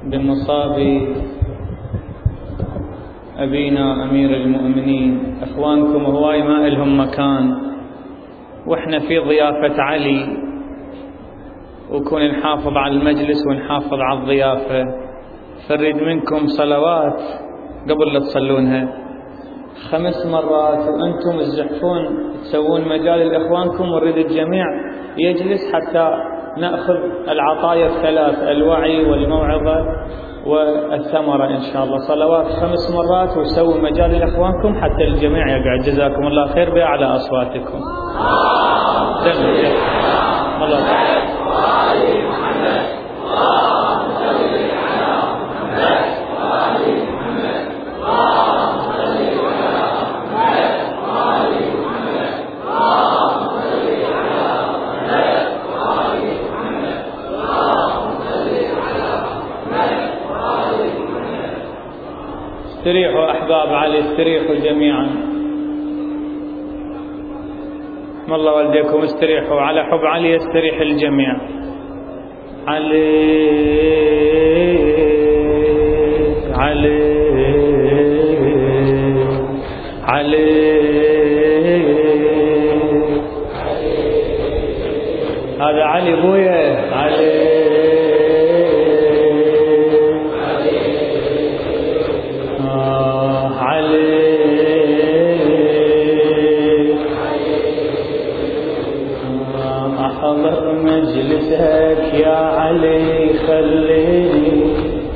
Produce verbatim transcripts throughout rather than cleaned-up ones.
بمصاب أبينا أمير المؤمنين. أخوانكم هواي ما إلهم مكان، وإحنا في ضيافة علي، وكون نحافظ على المجلس ونحافظ على الضيافة. فريد منكم صلوات قبل لا تصلونها خمس مرات وأنتم تزحفون تسوون مجال لإخوانكم، ونريد الجميع يجلس حتى نأخذ العطايا الثلاث: الوعي والموعظة والثمرة إن شاء الله. صلوات خمس مرات وسووا مجال لإخوانكم حتى الجميع يقعد. جزاكم الله خير بأعلى أصواتكم. الله استريحوا أحباب علي، استريحوا جميعا. رحم الله والديكم، استريحوا. على حب علي يستريح الجميع. علي علي علي هذا علي بويا. علي أحضر مجلسك يا علي خليني،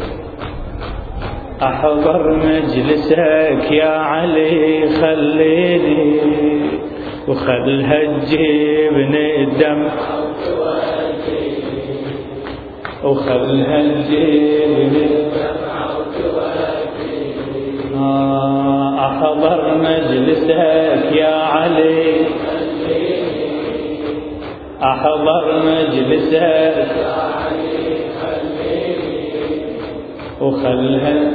أحضر مجلسك يا علي خليني، وخلها تجيبني الدم وخلها تجيبني. أحضر مجلسك يا علي، أحضر مجلسك وخلها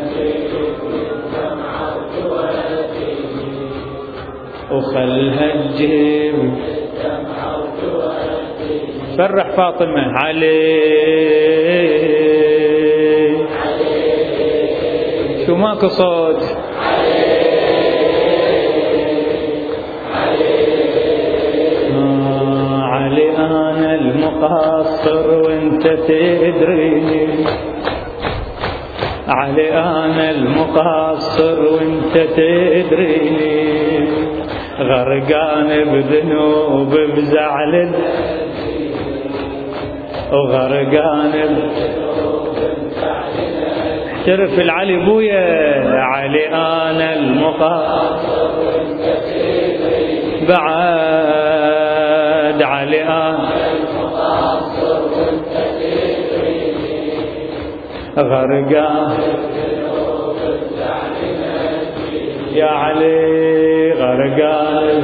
وخلها تجيب. فرح فاطمة. علي شو ماكو صوت؟ علي أنا المقصر وانت تدريني، علي أنا المقصر وانت تدريني، غرقان بذنوب بزعل وغرقان احترف العلي بويا. علي أنا المقصر بعد علي أنا غرقان يا علي، غرقان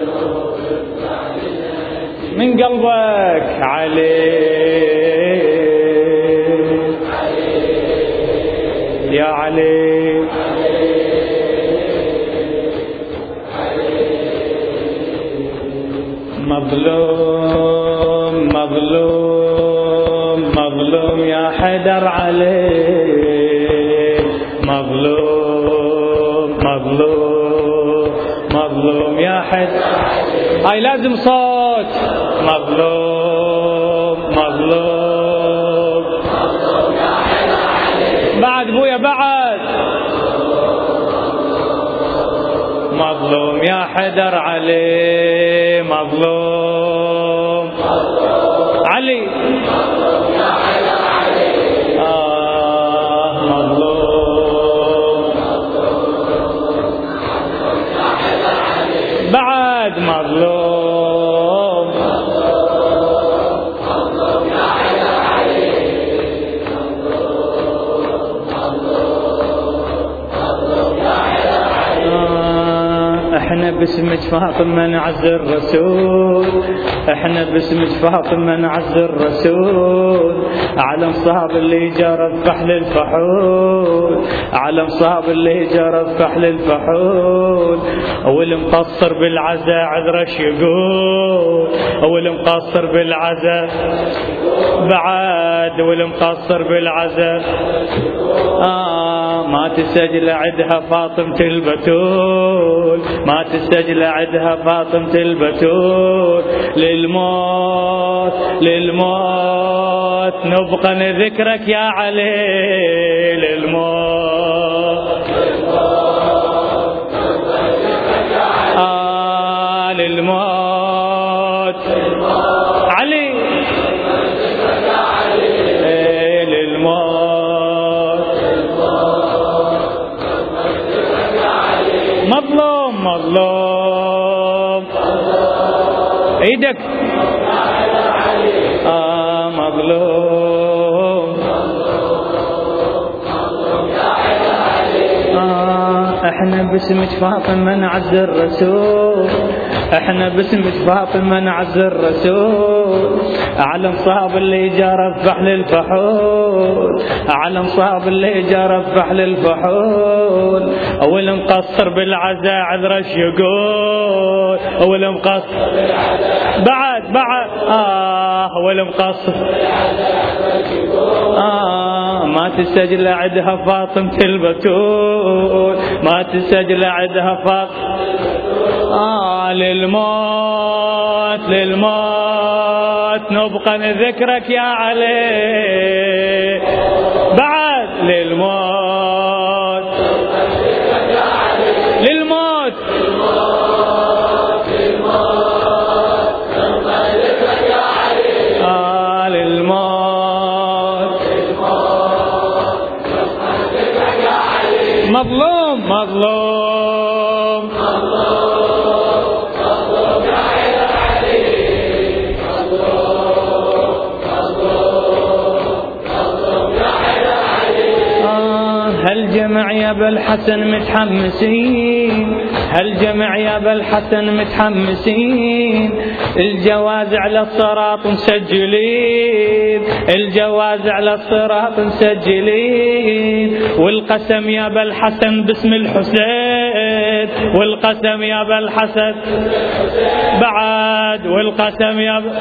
من قلبك. علي يا علي مظلوم مظلوم مظلوم يا حيدر علي، مظلوم مظلوم مظلوم يا حيدر. هاي لازم صوت. مظلوم مظلوم بعد بويا بعد. مظلوم يا حيدر علي، مظلوم علي. آه مظلوم بعد. مظلوم احنا باسمك فاطمة نعز الرسول، احنا باسمك فاطمة نعز الرسول، على مصاب اللي جرى بفحل الفحول، على مصاب اللي جرى بفحل الفحول، والمقصر بالعزاء عذرش يقول، والمقصر بالعزاء بعد، والمقصر بالعزاء آه ما تسجل عدها فاطمة البتول، ما تسجل عدها فاطمة البتول، للموت للموت نبقى نذكرك يا علي، للموت آه للموت علي إيه للموت مظلوم مظلوم ايدك آه مظلوم آه احنا باسمك فاطمة نعز الرسول، احنا باسمك فاطمة نعز الرسول، على مصاب اللي جرى بفحل الفحول، على مصاب اللي جرى بفحل الفحول، اول مقصر بالعزاء عذرش يقول، اول مقصر بعد بعد اه اول مقصر آه ما تسجل عدها فاطمة البتول، ما تسجل عدها فاطمة آه للموت للموت نبقى نذكرك يا علي، بعد للموت للموت آه للموت مظلوم مظلوم هالجمع يا ابا الحسن متحمسين، هالجمع يا ابا الحسن متحمسين، الجواز على الصراط مسجلين، الجواز على الصراط مسجلين، والقسم يا ابا الحسن باسم الحسين، والقسم يا ابا الحسن بعد، والقسم يا ابا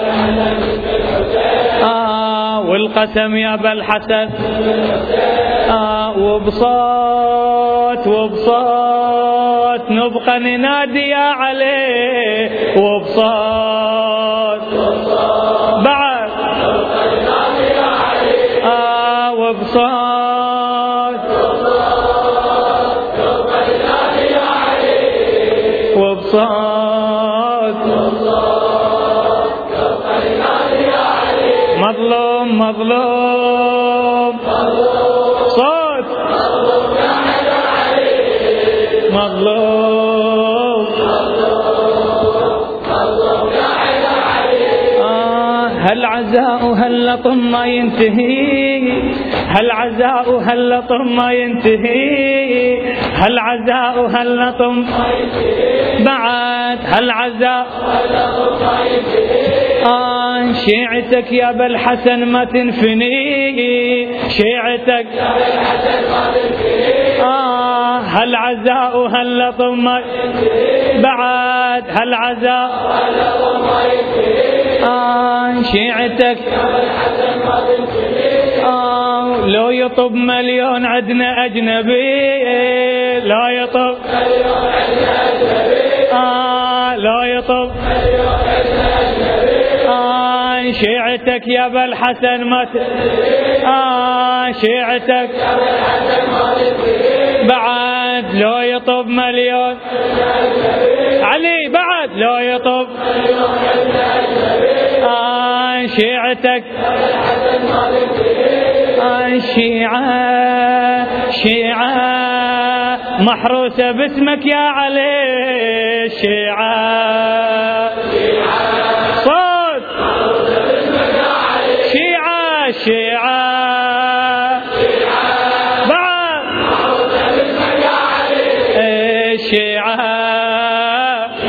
آه والقسم يا ابا الحسن آه وبصوت وبصوت نبقى ننادي يا علي، وبصوت بعد آه وبصوت وبصوت مظلوم مظلوم صوت مظلوم آه هل عزاء هل لطم ما ينتهي، هل عزاء هل لطم ما ينتهي، هل عزاء هل لطم بعد، هل عزاء آه شيعتك يا ابا الحسن ما تنفني، شيعتك يا ابا الحسن ما تنفني آه هل عزاء هل لطم ما بعد، هل عزاء هل لطم ما آه شيعتك يا ابا الحسن ما تنفني آه لو يطب مليون عدنا أجنبي، لا يطب مليون عدنا أجنبي آه لا يطب مليون عدنا أجنبي آه شيعتك يا ابا الحسن ما آه شيعتك يا ابا الحسن ما بعد، لو يطب مليون علي بعد، لو يطب آه شيعتك آه شيعة شيعة محروسة باسمك يا علي، شيعة صوت شيعة شيعة بعد الشيعة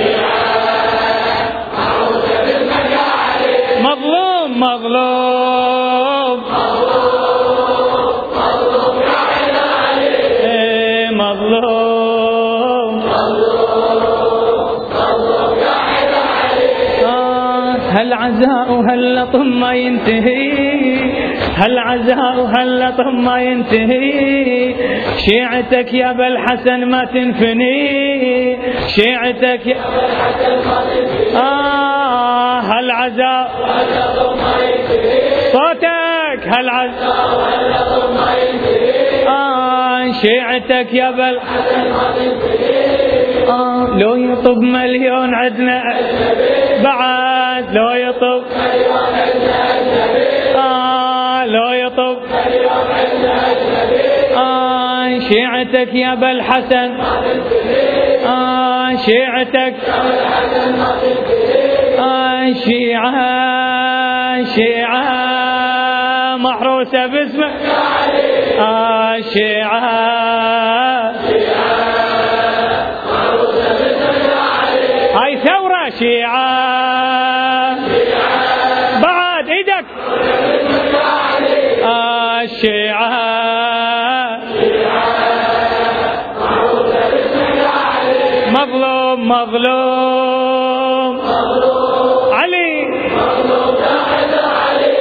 هالعزاء هاللطم ما ينتهي، هالعزاء هاللطم ما ينتهي، شيعتك يا ابا الحسن ما تنفني، شيعتك يا ابا الحسن ما تنفني. آه هالعزاء هاللطم ما ينتهي، صوتك هالعزاء هاللطم ما ينتهي. آه شيعتك يا ابا الحسن ما تنفني. آه لو يطب مليون عدنا بعد، لو يطب مليون عدنا أجنبي. آه لو يطب مليون عدنا أجنبي. آه شيعتك يا ابا الحسن ما تنفني. آه شيعتك يا ابا الحسن ما تنفني. آه شيعة شيعة محروسة باسمك يا علي. آه شيعة هاي ثورة شيعة. بعد ايدك آه الشيعة. مظلوم مظلوم علي، مظلوم تحت علي،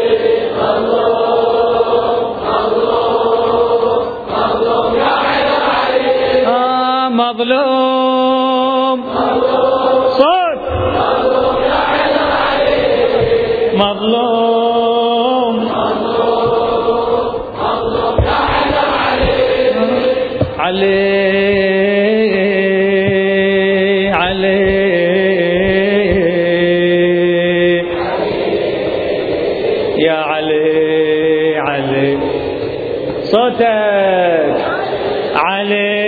مظلوم مظلوم مظلوم تحت علي. آه مظلوم صوت مظلوم تحت علي، مظلوم مظلوم تحت علي. علي صوتك علي.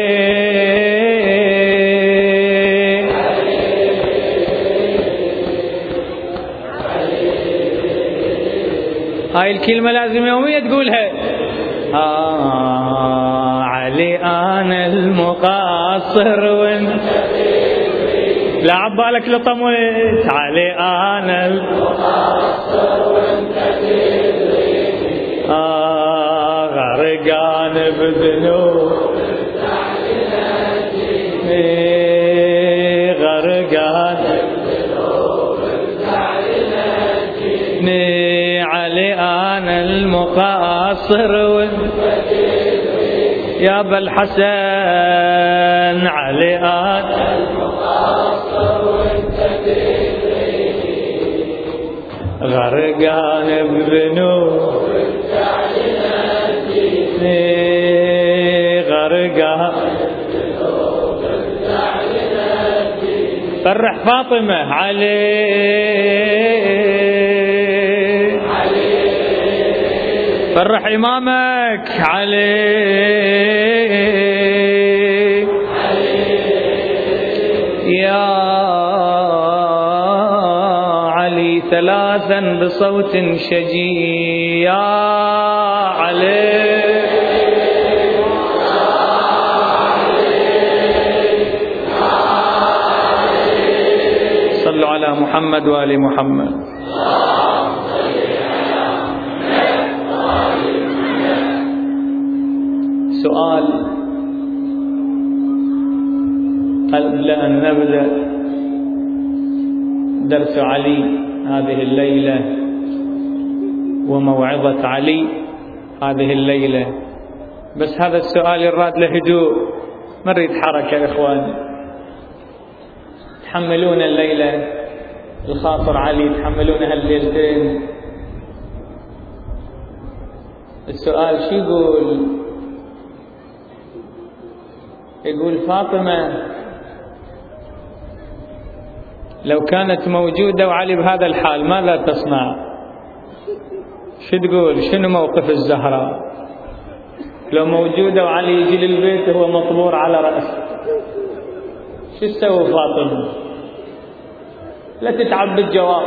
هاي الكلمة لازم يوميا تقولها. آه علي أنا المقصر وانت لا عبالك لطموت. علي أنا المقصر وانت آه غرقان بذنوب غرقان ني علي أنا المقصر يا ابا الحسن. علي أنا المقصر غرقان بذنوب غرقان. فرح فاطمة علي فرح إمامك علي يا علي ثلاثا بصوت شجي. يا علي صلوا على محمد وآل محمد. سؤال قبل أن نبدأ درس علي هذه الليلة وموعظة علي هذه الليلة، بس هذا السؤال يراد له هدوء، ما نريد حركة يا إخواني. تحملون الليلة الخاطر علي، تحملون هالليلتين. السؤال شو يقول؟ يقول فاطمة لو كانت موجودة وعلي بهذا الحال ماذا تصنع؟ شو تقول؟ شنو موقف الزهراء لو موجودة وعلي يجي للبيت وهو مطبور على رأسه؟ شو تسوي فاطمة؟ لا تتعب بالجواب.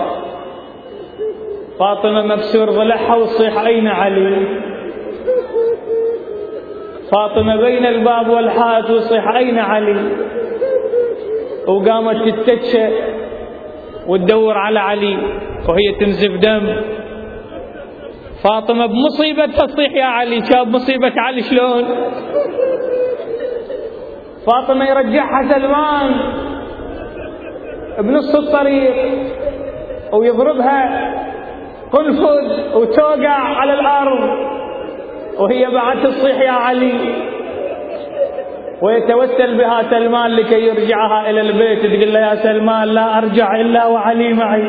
فاطمة مبسور ضلعها وصيح أين علي؟ فاطمة بين الباب والحائط وصيح أين علي؟ وقامت تتشى وتدور على علي وهي تنزف دم. فاطمة بمصيبة تصيح يا علي. شاب مصيبة علي شلون؟ فاطمة يرجعها سلمان بنص الطريق ويضربها قنفذ وتوقع على الأرض وهي بعد تصيح يا علي، ويتوسل بها سلمان لكي يرجعها إلى البيت، تقول له يا سلمان لا أرجع إلا وعلي معي.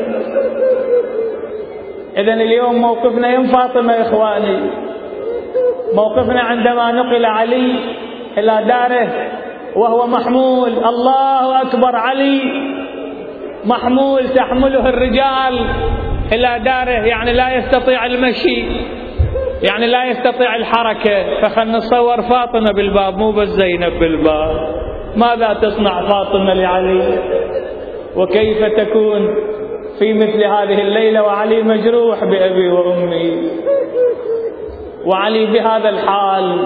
إذن اليوم موقفنا يا فاطمة إخواني، موقفنا عندما نقل علي إلى داره وهو محمول، الله أكبر، علي محمول تحمله الرجال إلى داره، يعني لا يستطيع المشي، يعني لا يستطيع الحركة. فخلنا نصور فاطمة بالباب مو بس زينب بالباب، ماذا تصنع فاطمة لعلي؟ وكيف تكون في مثل هذه الليلة وعلي مجروح بأبي وأمي، وعلي بهذا الحال؟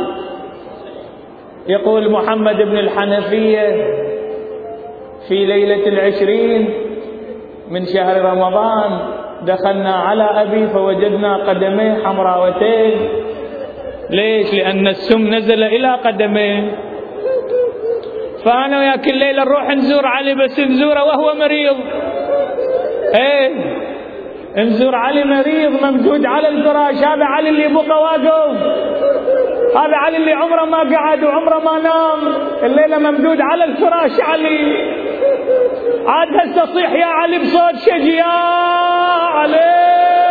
يقول محمد بن الحنفية في ليلة العشرين من شهر رمضان دخلنا على أبي فوجدنا قدميه حمراوتين. ليش؟ لأن السم نزل إلى قدميه. فأنا ويا كل ليلة نروح نزور علي، بس نزوره وهو مريض. ايه نزور علي مريض ممدود على الفراش، هذا علي اللي بقى واقف، هذا علي اللي عمره ما قعد وعمره ما نام، الليلة ممدود على الفراش علي. عاد هسه صيح يا علي بصوت شجي يا علي.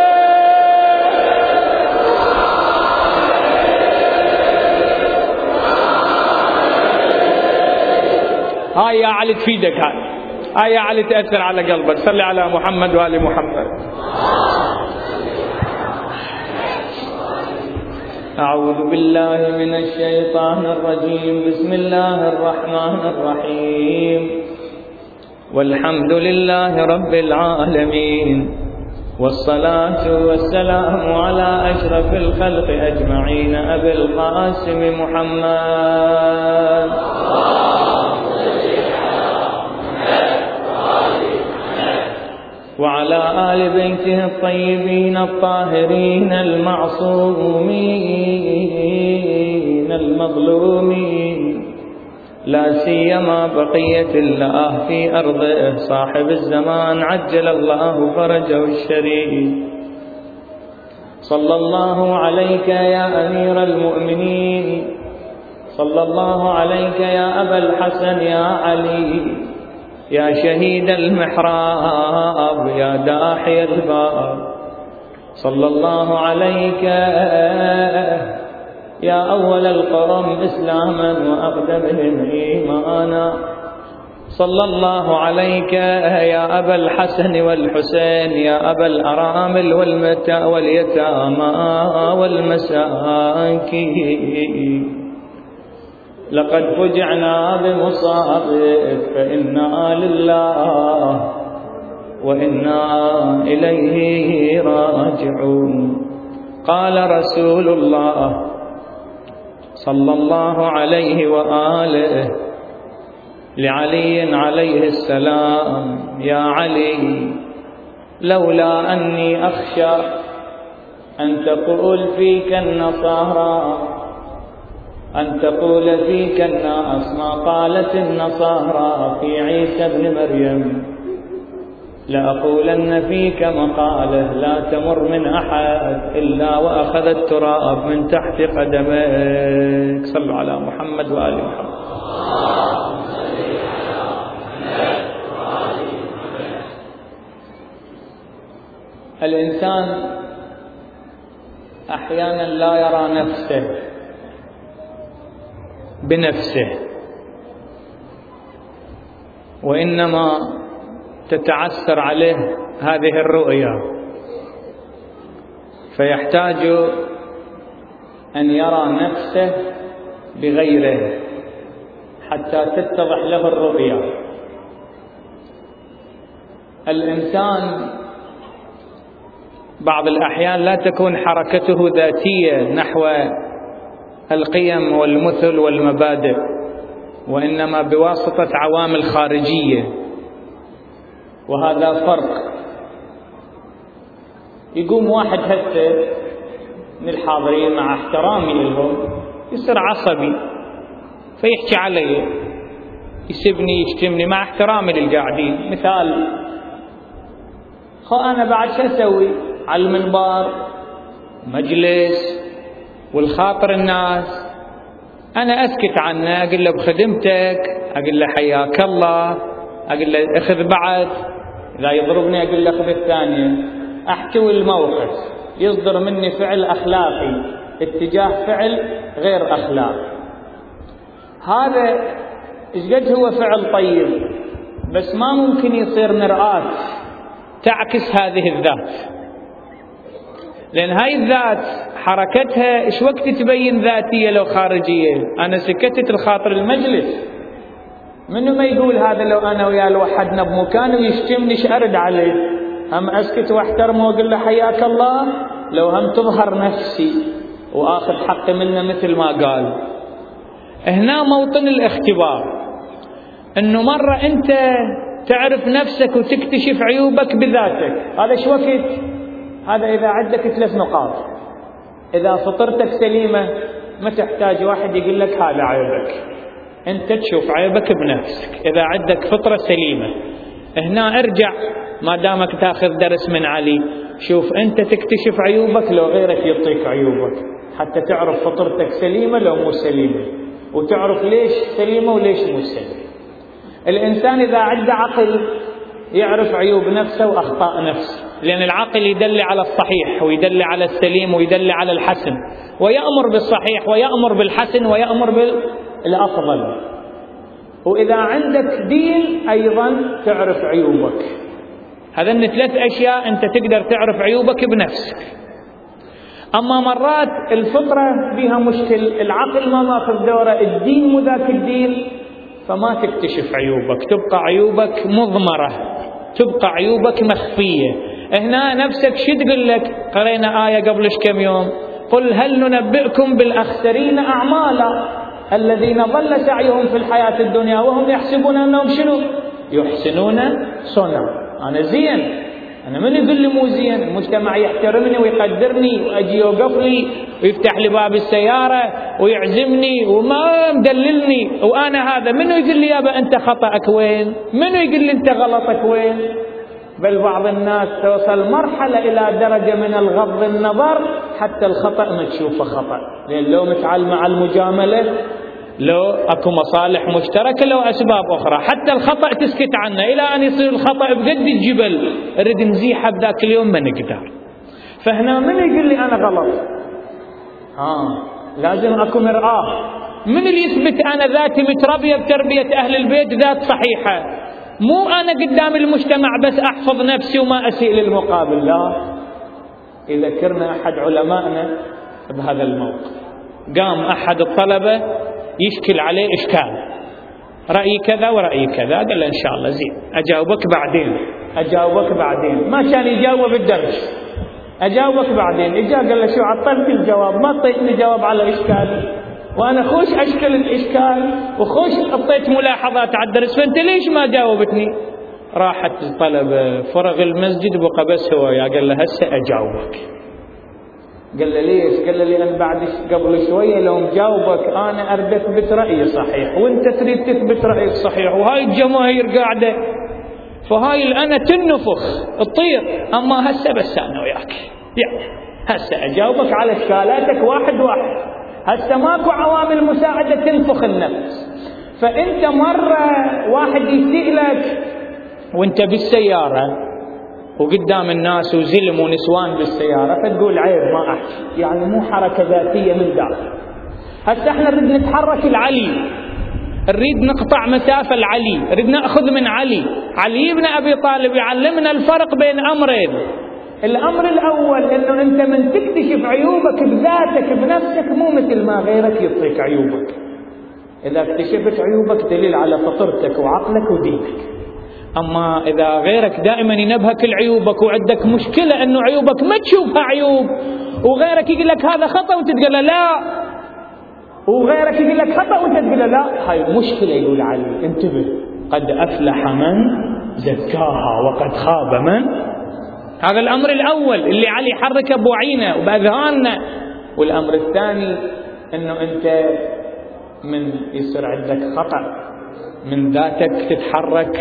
هاي يا علي تفيدك، هاي هاي يا علي تأثر على قلبك. صلي على محمد وآل محمد. أعوذ بالله من الشيطان الرجيم. بسم الله الرحمن الرحيم. والحمد لله رب العالمين، والصلاة والسلام على أشرف الخلق أجمعين أبي القاسم محمد وعلى آل بيته الطيبين الطاهرين المعصومين المظلومين، لا سيما بقية الله في أرضه صاحب الزمان عجل الله فرجه الشريف. صلى الله عليك يا أمير المؤمنين، صلى الله عليك يا أبا الحسن يا علي، يا شهيد المحراب يا داحي الباب. صلى الله عليك يا أول القوم إسلاما وأقدمهم إيمانا. صلى الله عليك يا أبا الحسن والحسين، يا أبا الأرامل واليتامى والمساكين. لقد فجعنا بمصابك فإنا لله وإنا إليه راجعون. قال رسول الله صلى الله عليه وآله لعلي عليه السلام: يا علي، لولا أني أخشى أن تقول فيك النصارى أن تقول فيك الناس ما قالت النصارى في عيسى ابن مريم، لأقولن فيك مقاله لا تمر من أحد إلا وأخذ التراب من تحت قدميك. صلوا على محمد وآل محمد. الإنسان أحيانا لا يرى نفسه بنفسه، وإنما تتعثر عليه هذه الرؤيا، فيحتاج أن يرى نفسه بغيره حتى تتضح له الرؤيا. الإنسان بعض الأحيان لا تكون حركته ذاتية نحو القيم والمثل والمبادئ، وإنما بواسطة عوامل خارجية، وهذا فرق. يقوم واحد هسه من الحاضرين مع احترامي لهم يصير عصبي فيحكي علي، يسبني يشتمني، مع احترامي للقاعدين. مثال خو أنا بعد شو أسوي على المنبر مجلس والخاطر الناس، أنا أسكت عنه، أقول له بخدمتك، أقول له حياك الله، أقول له أخذ بعد، إذا يضربني أقول له أخذ الثانية، أحتوي الموقف، يصدر مني فعل أخلاقي اتجاه فعل غير أخلاقي. هذا إيش قد هو فعل طيب، بس ما ممكن يصير مرآة تعكس هذه الذات، لأن هاي الذات حركتها إيش وقت تبين ذاتية لو خارجية. أنا سكتت الخاطر المجلس، منو ما يقول هذا لو أنا وياه لوحدنا بمكان ويشتمني إيش أرد عليه؟ هم أسكت واحترمه وأقول له حياك الله، لو هم تظهر نفسي وآخذ حقي منه مثل ما قال. هنا موطن الاختبار، إنه مرة أنت تعرف نفسك وتكتشف عيوبك بذاتك. هذا إيش وقت؟ هذا إذا عندك ثلاث نقاط. إذا فطرتك سليمة ما تحتاج واحد يقول لك هذا عيبك، أنت تشوف عيبك بنفسك. إذا عندك فطرة سليمة، هنا ارجع ما دامك تاخذ درس من علي، شوف أنت تكتشف عيوبك لو غيرك يعطيك عيوبك، حتى تعرف فطرتك سليمة لو مو سليمة، وتعرف ليش سليمة وليش مو سليمة. الإنسان إذا عنده عقل يعرف عيوب نفسه وأخطاء نفسه، لأن العقل يدل على الصحيح ويدل على السليم ويدل على الحسن، ويأمر بالصحيح ويأمر بالحسن ويأمر بالأفضل. وإذا عندك دين أيضا تعرف عيوبك. هذين ثلاث أشياء أنت تقدر تعرف عيوبك بنفسك. أما مرات الفطرة فيها مشكل، العقل ما ماخذ دوره، الدين مو ذاك الدين، فما تكتشف عيوبك، تبقى عيوبك مضمرة، تبقى عيوبك مخفية. هنا نفسك شو تقول لك؟ قرينا آية قبلش كم يوم، قل هل ننبئكم بالأخسرين أعمالا الذين ضل سعيهم في الحياة الدنيا وهم يحسبون أنهم شنو؟ يحسنون صنعا. أنا زين، أنا من يقول لي مو زين؟ المجتمع يحترمني ويقدرني وأجي يوقف لي ويفتح لي باب السيارة ويعزمني وما مدللني، وأنا هذا منو يقول لي يابا أنت خطأك وين؟ منو يقول لي أنت غلطك وين؟ بل بعض الناس توصل مرحلة إلى درجة من الغض النظر حتى الخطأ ما تشوفه خطأ، لأن لو متعلم مع المجاملة، لو أكو مصالح مشتركة، لو أسباب أخرى، حتى الخطأ تسكت عنه إلى أن يصير الخطأ بقد الجبل، نريد نزيحه بذاك اليوم ما نقدر. فهنا من يقول لي أنا غلط؟ آه لازم أكو مرآة. من اللي يثبت أنا ذاتي متربية بتربية أهل البيت ذات صحيحة، مو أنا قدام المجتمع بس أحفظ نفسي وما أسيء للمقابل، لا. يذكرنا أحد علمائنا بهذا الموقف، قام أحد الطلبة يشكل عليه إشكال، رأيي كذا ورأيي كذا، قال له إن شاء الله زين أجاوبك بعدين، أجاوبك بعدين. ما كان يجاوب الدرس، أجاوبك بعدين. إجا قال له شو عطلت الجواب، ما اعطيتني جواب على الإشكال، وأنا خوش أشكل الإشكال وخوش أعطيت ملاحظات على الدرس، فأنت ليش ما جاوبتني؟ راحت الطلبة، فرغ المسجد بقى بس هو يا قال له هسه أجاوبك. قال له ليش؟ قال له لأن بعد قبل شوية لو مجاوبك أنا أريد أثبت رأيي صحيح وأنت تريد تثبت رأيك صحيح، وهاي الجماهير قاعدة، فهاي الأنا تنفخ تطير. أما هسه بس أنا وياك، يعني هسه أجاوبك على إشكالاتك واحد واحد، هسه ماكو عوامل مساعدة تنفخ النفس. فأنت مرة واحد يسيء لك وأنت بالسيارة وقدام الناس وزلم ونسوان بالسيارة، فتقول عيب ما أحكي، يعني مو حركة ذاتية من داخل. هسه احنا نريد نتحرك العلي، نريد نقطع مسافة العلي، نريد نأخذ من علي. علي بن أبي طالب يعلمنا الفرق بين أمرين. الأمر الأول إنه أنت من تكتشف عيوبك بذاتك بنفسك، مو مثل ما غيرك يعطيك عيوبك. إذا اكتشفت عيوبك دليل على فطرتك وعقلك ودينك. أما إذا غيرك دائما ينبهك العيوبك وعندك مشكلة أنه عيوبك ما تشوفها عيوب، وغيرك يقول لك هذا خطأ وانت تقول لا، وغيرك يقول لك خطأ وانت تقول لا، هاي مشكلة. يقول علي انتبه، قد أفلح من زكاها وقد خاب من. هذا الأمر الأول اللي علي حركه بوعينا وبأذهاننا. والأمر الثاني أنه أنت من يصير عندك خطأ من ذاتك تتحرك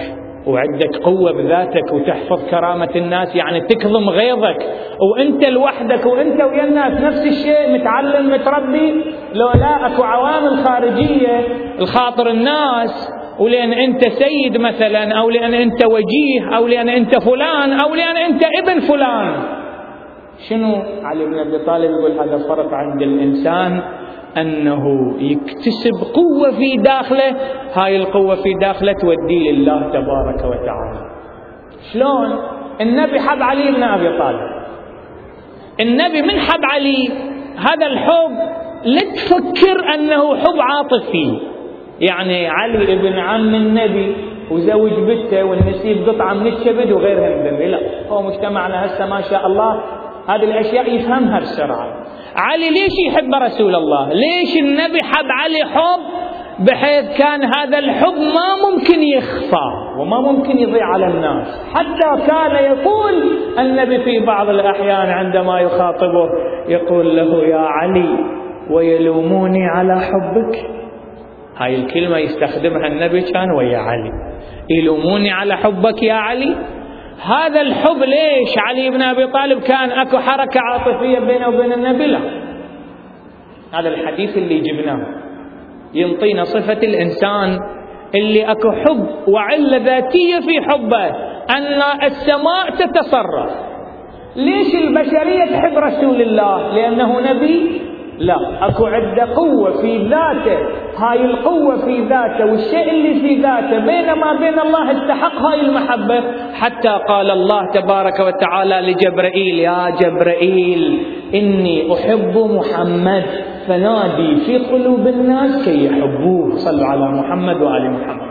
وعندك قوة بذاتك وتحفظ كرامة الناس، يعني تكظم غيظك وانت لوحدك وانت ويا الناس نفس الشيء، متعلم متربي، لو لا اكو عوامل خارجية الخاطر الناس، ولأن أنت سيد مثلا، أو لأن أنت وجيه، أو لأن أنت فلان، أو لأن أنت ابن فلان. شنو علي بن أبي طالب يقول هذا فرق عند الإنسان أنه يكتسب قوة في داخله، هاي القوة في داخله تودي لله تبارك وتعالى. شلون؟ النبي حب علي بن أبي طالب، النبي من حب علي هذا الحب لا تفكر أنه حب عاطفي، يعني علي ابن عم النبي وزوج بنته والنسيب قطعة من الكبد وغيرها من ذنبه، لا، هو مجتمعنا هسه ما شاء الله هذه الأشياء يفهمها بسرعة. علي ليش يحب رسول الله؟ ليش النبي حب علي حب بحيث كان هذا الحب ما ممكن يخفى وما ممكن يضيع على الناس، حتى كان يقول النبي في بعض الأحيان عندما يخاطبه يقول له يا علي ويلوموني على حبك. هاي الكلمة يستخدمها النبي كان ويا علي، يلوموني على حبك يا علي. هذا الحب ليش؟ علي بن أبي طالب كان أكو حركة عاطفية بينه وبين النبي؟ لا، هذا الحديث اللي جبناه ينطينا صفة الإنسان اللي أكو حب وعلة ذاتية في حبه، أن السماء تتصرف. ليش البشرية تحب رسول الله؟ لأنه نبي؟ لا، أكو عدة قوة في ذاته، هاي القوة في ذاته والشيء اللي في ذاته بينما بين الله استحق هاي المحبة، حتى قال الله تبارك وتعالى لجبرائيل يا جبرائيل إني أحب محمد فنادي في قلوب الناس كي يحبوه. صلوا على محمد وآل محمد.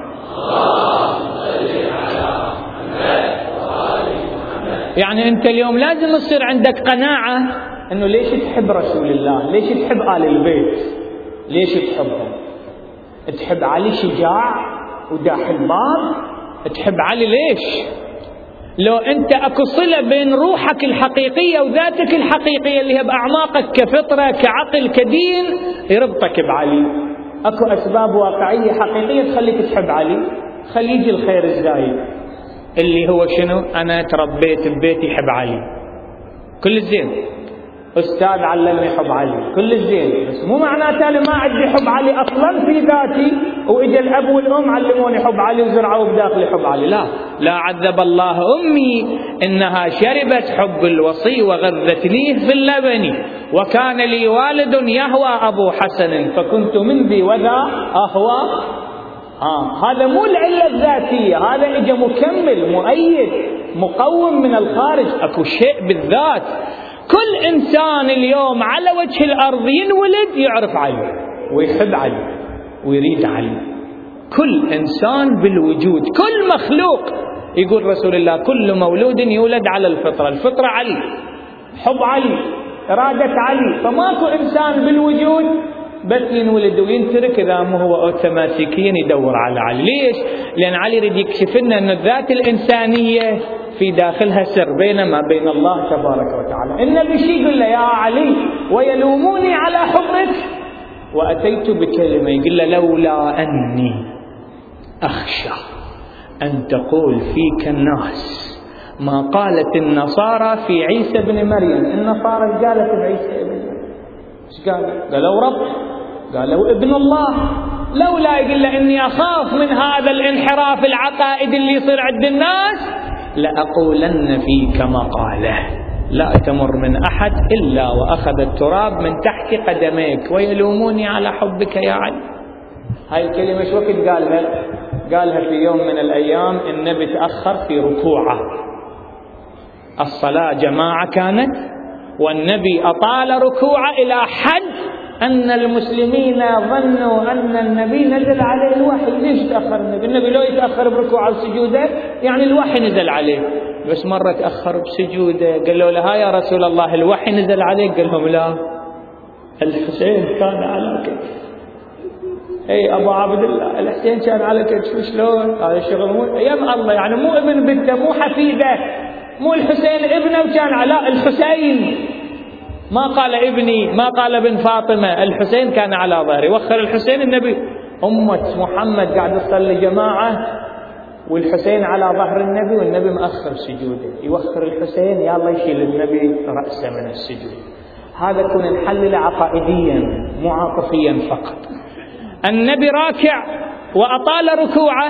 يعني أنت اليوم لازم يصير عندك قناعة أنه ليش تحب رسول الله، ليش تحب آل البيت، ليش تحبهم؟ تحب علي شجاع وداح الباب؟ تحب علي ليش؟ لو أنت أكو صلة بين روحك الحقيقية وذاتك الحقيقية اللي هي بأعماقك كفطرة كعقل كدين يربطك بعلي، أكو أسباب واقعية حقيقية تخليك تحب علي، خلي يجي الخير الزايد اللي هو شنو؟ أنا تربيت ببيتي يحب علي، كل الزين، أستاذ علمني حب علي، كل الزين، بس مو معناته أنا ما عندي حب علي أصلا في ذاتي، وإجا الأب والأم علموني حب علي وزرعوا بداخلي حب علي. لا، لا عذب الله أمي إنها شربت حب الوصي وغذت ليه في اللبن، وكان لي والد يهوى أبو حسن فكنت من ذي وذا أهوى. آه هذا مو العلة الذاتية، هذا إجا مكمل مؤيد مقوم من الخارج، أكو شيء بالذات. كل إنسان اليوم على وجه الأرض ينولد يعرف علي ويحب علي ويريد علي، كل إنسان بالوجود، كل مخلوق. يقول رسول الله كل مولود يولد على الفطرة، الفطرة علي، حب علي، إرادة علي، فماكو إنسان بالوجود بس ينولد وينترك إذا مو هو أوتوماتيكيا يدور على علي. ليش؟ لأن علي يريد يكشف لنا أن الذات الإنسانية في داخلها سر بينما بين الله تبارك وتعالى. النبي شي يقول له يا علي ويلوموني على حبك وأتيت بكلمة، يقول له لولا أني أخشى أن تقول فيك الناس ما قالت النصارى في عيسى بن مريم. النصارى قالت بعيسى ابن مريم، ايش قالوا؟ قالوا رب، قالوا ابن الله. لولا يقول له إني أخاف من هذا الانحراف العقائدي اللي يصير عند الناس لأقولن فيك مقاله لا تمر من أحد إلا وأخذ التراب من تحت قدميك ويلوموني على حبك يا علي. هاي الكلمة شو وقت قالها؟ قالها في يوم من الأيام النبي تأخر في ركوعه، الصلاة جماعة كانت والنبي أطال ركوعه إلى حد أن المسلمين ظنوا أن النبي نزل عليه الوحي. ليش تأخر النبي؟ النبي لو يتأخر بركوعه وسجوده يعني الوحي نزل عليه، بس مرة تأخر بسجوده قالوا له يا رسول الله الوحي نزل عليك، قال لهم لا، الحسين كان على كتف. اي ابو عبد الله الحسين كان على كتف. شلون هذا الشغل؟ مو يم الله، يعني مو ابن بنته، مو حفيده، مو الحسين ابنه وكان على الحسين. ما قال ابني، ما قال ابن فاطمة، الحسين كان على ظهري. وخر الحسين النبي، أمة محمد قاعد تصلي جماعة والحسين على ظهر النبي والنبي مأخر سجوده، يوخر الحسين يلا يشيل النبي رأسه من السجود. هذا كنا نحلل عقائديا مو عاطفيا فقط. النبي راكع وأطال ركوعه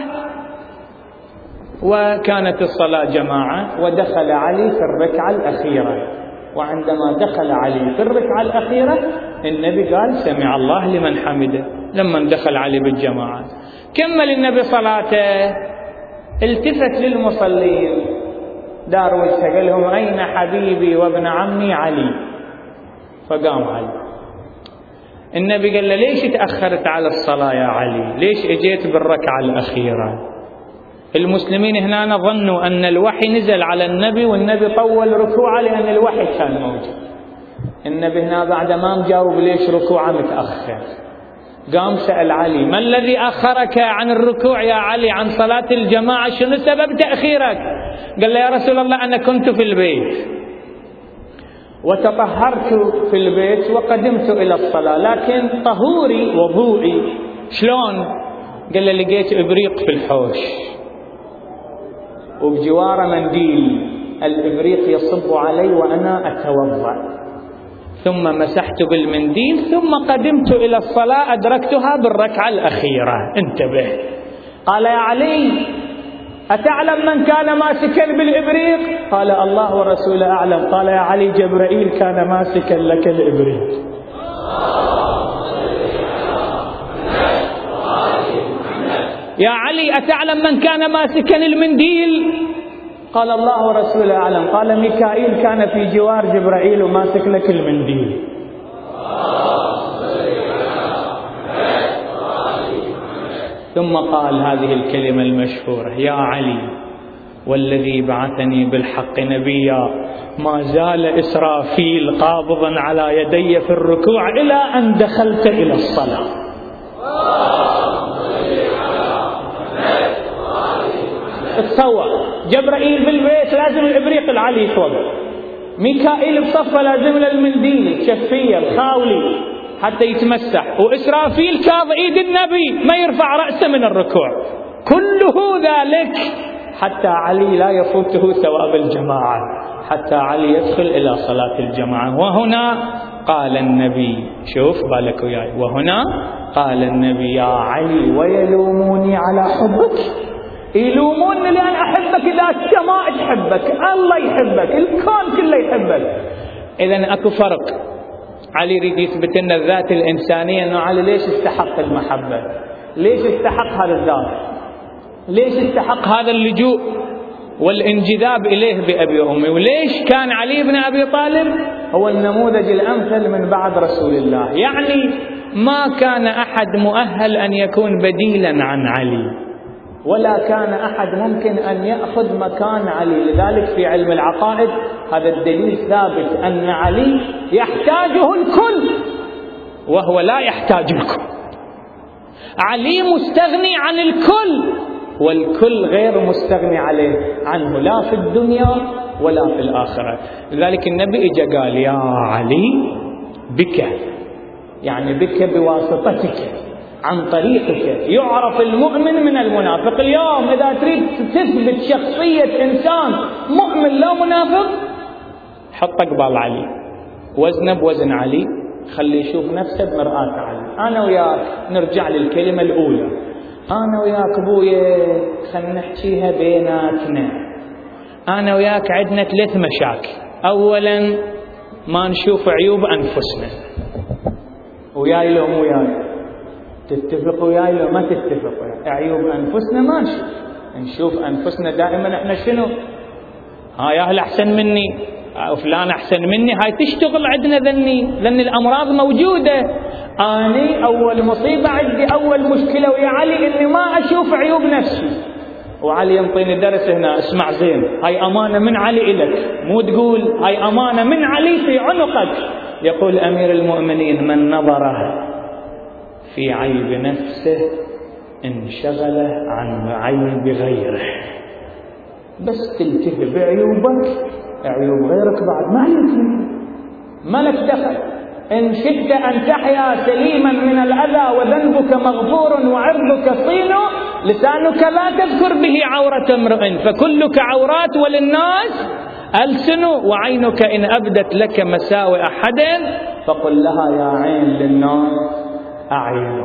وكانت الصلاة جماعة، ودخل علي في الركعة الأخيرة، وعندما دخل علي في الركعة الأخيرة النبي قال سمع الله لمن حمده لما دخل علي بالجماعة. كمل النبي صلاته، التفت للمصلين دار وجهه قال لهم أين حبيبي وابن عمي علي؟ فقام علي. النبي قال له ليش تأخرت على الصلاة يا علي؟ ليش اجيت بالركعة الأخيرة؟ المسلمين هنا ظنوا أن الوحي نزل على النبي والنبي طول ركوعه لأن الوحي كان موجود. النبي هنا بعد ما مجاوب ليش ركوعه متأخر، قام سأل علي ما الذي أخرك عن الركوع يا علي عن صلاة الجماعة؟ شنو سبب تأخيرك؟ قال له يا رسول الله أنا كنت في البيت وتطهرت في البيت وقدمت إلى الصلاة، لكن طهوري وضوئي شلون؟ قال له لقيت إبريق في الحوش وبجواره منديل، الإبريق يصب علي وأنا أتوضأ، ثم مسحت بالمنديل ثم قدمت إلى الصلاة أدركتها بالركعة الأخيرة. انتبه. قال يا علي أتعلم من كان ماسكا بالإبريق؟ قال الله ورسوله أعلم. قال يا علي جبرائيل كان ماسكا لك الإبريق. يا علي أتعلم من كان ماسكا المنديل؟ قال الله ورسوله أعلم. قال ميكائيل كان في جوار جبرائيل وماسك لك المنديل. ثم قال هذه الكلمة المشهورة يا علي والذي بعثني بالحق نبيا ما زال إسرافيل قابضا على يدي في الركوع إلى أن دخلت إلى الصلاة. تصور جبرائيل بالبيت لازم الإبريق العلي يتوضا، ميكائيل بصفه لازم له المنديل الشفية الخاولي حتى يتمسح، وإسرافيل كاظ إيد النبي ما يرفع رأسه من الركوع، كله ذلك حتى علي لا يفوته ثواب الجماعة، حتى علي يدخل إلى صلاة الجماعة. وهنا قال النبي شوف بالك وياي، وهنا قال النبي يا علي ويلوموني على حبك، يلوموني لأن أحبك، إذا السماء تحبك، الله يحبك، الكون كله يحبك. إذن أكو فرق. علي يريد يثبت لنا الذات الإنسانية، أنه علي ليش استحق المحبة؟ ليش استحق هذا الذات؟ ليش استحق هذا اللجوء والانجذاب إليه بأبي وأمي؟ وليش كان علي بن أبي طالب هو النموذج الأمثل من بعد رسول الله؟ يعني ما كان أحد مؤهل أن يكون بديلا عن علي، ولا كان أحد ممكن أن يأخذ مكان علي. لذلك في علم العقائد هذا الدليل ثابت أن علي يحتاجه الكل وهو لا يحتاج الكل. علي مستغني عن الكل والكل غير مستغني عليه عنه، لا في الدنيا ولا في الآخرة. لذلك النبي اجى قال يا علي بك، يعني بك بواسطتك عن طريقك يعرف المؤمن من المنافق. اليوم إذا تريد تثبت شخصية إنسان مؤمن لا منافق، حط قبال علي، وزنه بوزن علي، خلي يشوف نفسه بمرآة علي. أنا وياك نرجع للكلمة الأولى، أنا وياك أبويا خلنا نحكيها بيناتنا، أنا وياك عندنا ثلاث مشاكل. أولا ما نشوف عيوب أنفسنا، وياي لو مو وياي تتفق وياي لو ما تتفق وياي، عيوب أنفسنا ما نشوف، نشوف أنفسنا دائما إحنا شنو؟ هاي أهل أحسن مني، وفلان أحسن مني، هاي تشتغل عندنا ذني، ذن الأمراض موجودة. أني أول مصيبة عندي، أول مشكلة ويا علي إني ما أشوف عيوب نفسي. وعلي ينطيني درس هنا، اسمع زين، هاي أمانة من علي إلك، مو تقول هاي أمانة من علي في عنقك. يقول أمير المؤمنين من نظر في عيب نفسه انشغل عن عيب غيره. بس تلتهي بعيوبك، عيوب غيرك بعد ما يلتهي، ما لك دخل. إن شئت أن تحيا سليما من الأذى وذنبك مغفور وعرضك صين لسانك لا تذكر به عورة امرئ فكلك عورات وللناس ألسن، وعينك إن أبدت لك مساوئ أحد فقل لها يا عين للناس أعين.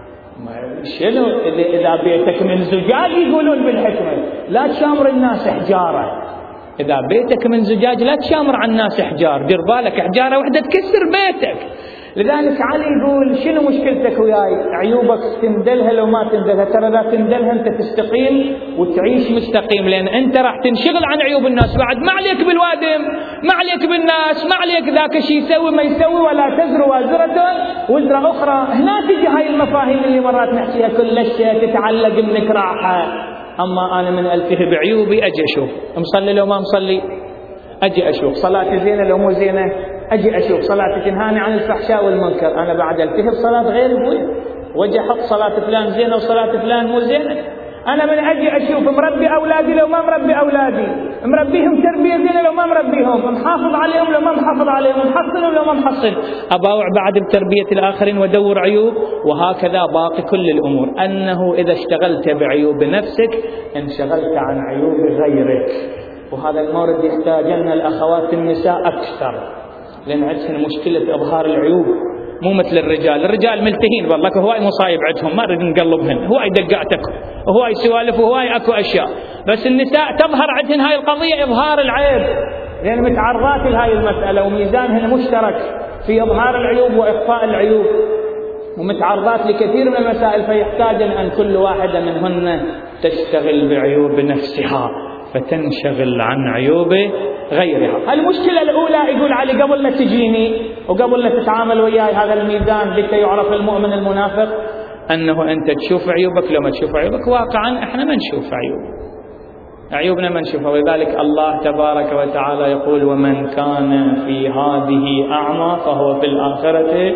شنو إذا بيتك من زجاج يقولون بالحكمة لا تشامر الناس حجارة، إذا بيتك من زجاج لا تشامر عن الناس حجار، دير بالك حجارة وحدة تكسر بيتك. لذلك علي يقول شنو مشكلتك وياي؟ عيوبك تندلها لو ما تندلها، ترى لا تندلها انت تستقيم وتعيش مستقيم، لان انت راح تنشغل عن عيوب الناس بعد. ما عليك بالوادم، ما عليك بالناس، ما عليك ذاك شيء يسوي ما يسوي، ولا تزر وازرة وزر اخرى. هنا تجي هاي المفاهيم اللي مرات نحكيها كل شيء تتعلق منك راحة. اما انا من التهي بعيوبي اجي اشوف مصلي لو ما مصلي، اجي اشوف صلاتي زينه لو مو زينه، أجي أشوف صلاتي تنهاني عن الفحشاء والمنكر، أنا بعد ألتهب صلاة غير أبوي وأجي أحط صلاة فلان زينة وصلاة فلان مو زينة. أنا من أجي أشوف مربي أولادي لو ما مربي أولادي، مربيهم تربية زينة لو ما مربيهم، محافظ عليهم لو ما محافظ عليهم، محصنهم لو ما محصن، أباوع بعد بتربية الآخرين وأدور عيوب. وهكذا باقي كل الأمور، أنه إذا اشتغلت بعيوب نفسك انشغلت عن عيوب غيرك. وهذا المورد يحتاج لنا الأخوات النساء أكثر، لأن عندهم مشكلة إظهار العيوب، مو مثل الرجال. الرجال ملتهين والله هواي مصايب عندهم ما نريد نقلبهن، هواي دقاتك وهواي سوالف وهواي أكو أشياء. بس النساء تظهر عندهن هاي القضية إظهار العيب، لأن متعرضات لهاي المسألة وميزانهن مشترك في إظهار العيوب وإخفاء العيوب، ومتعرضات لكثير من المسائل، فيحتاج أن كل واحدة منهن تشتغل بعيوب نفسها فتنشغل عن عيوب غيرها. المشكلة الأولى يقول علي قبل لا تجيني وقبل لا تتعامل وياي هذا الميزان لكي يعرف المؤمن المنافق، أنه أنت تشوف عيوبك. لما تشوف عيوبك واقعا إحنا ما نشوف عيوب، عيوبنا ما نشوفها. ولذلك الله تبارك وتعالى يقول ومن كان في هذه أعمى فهو في الآخرة.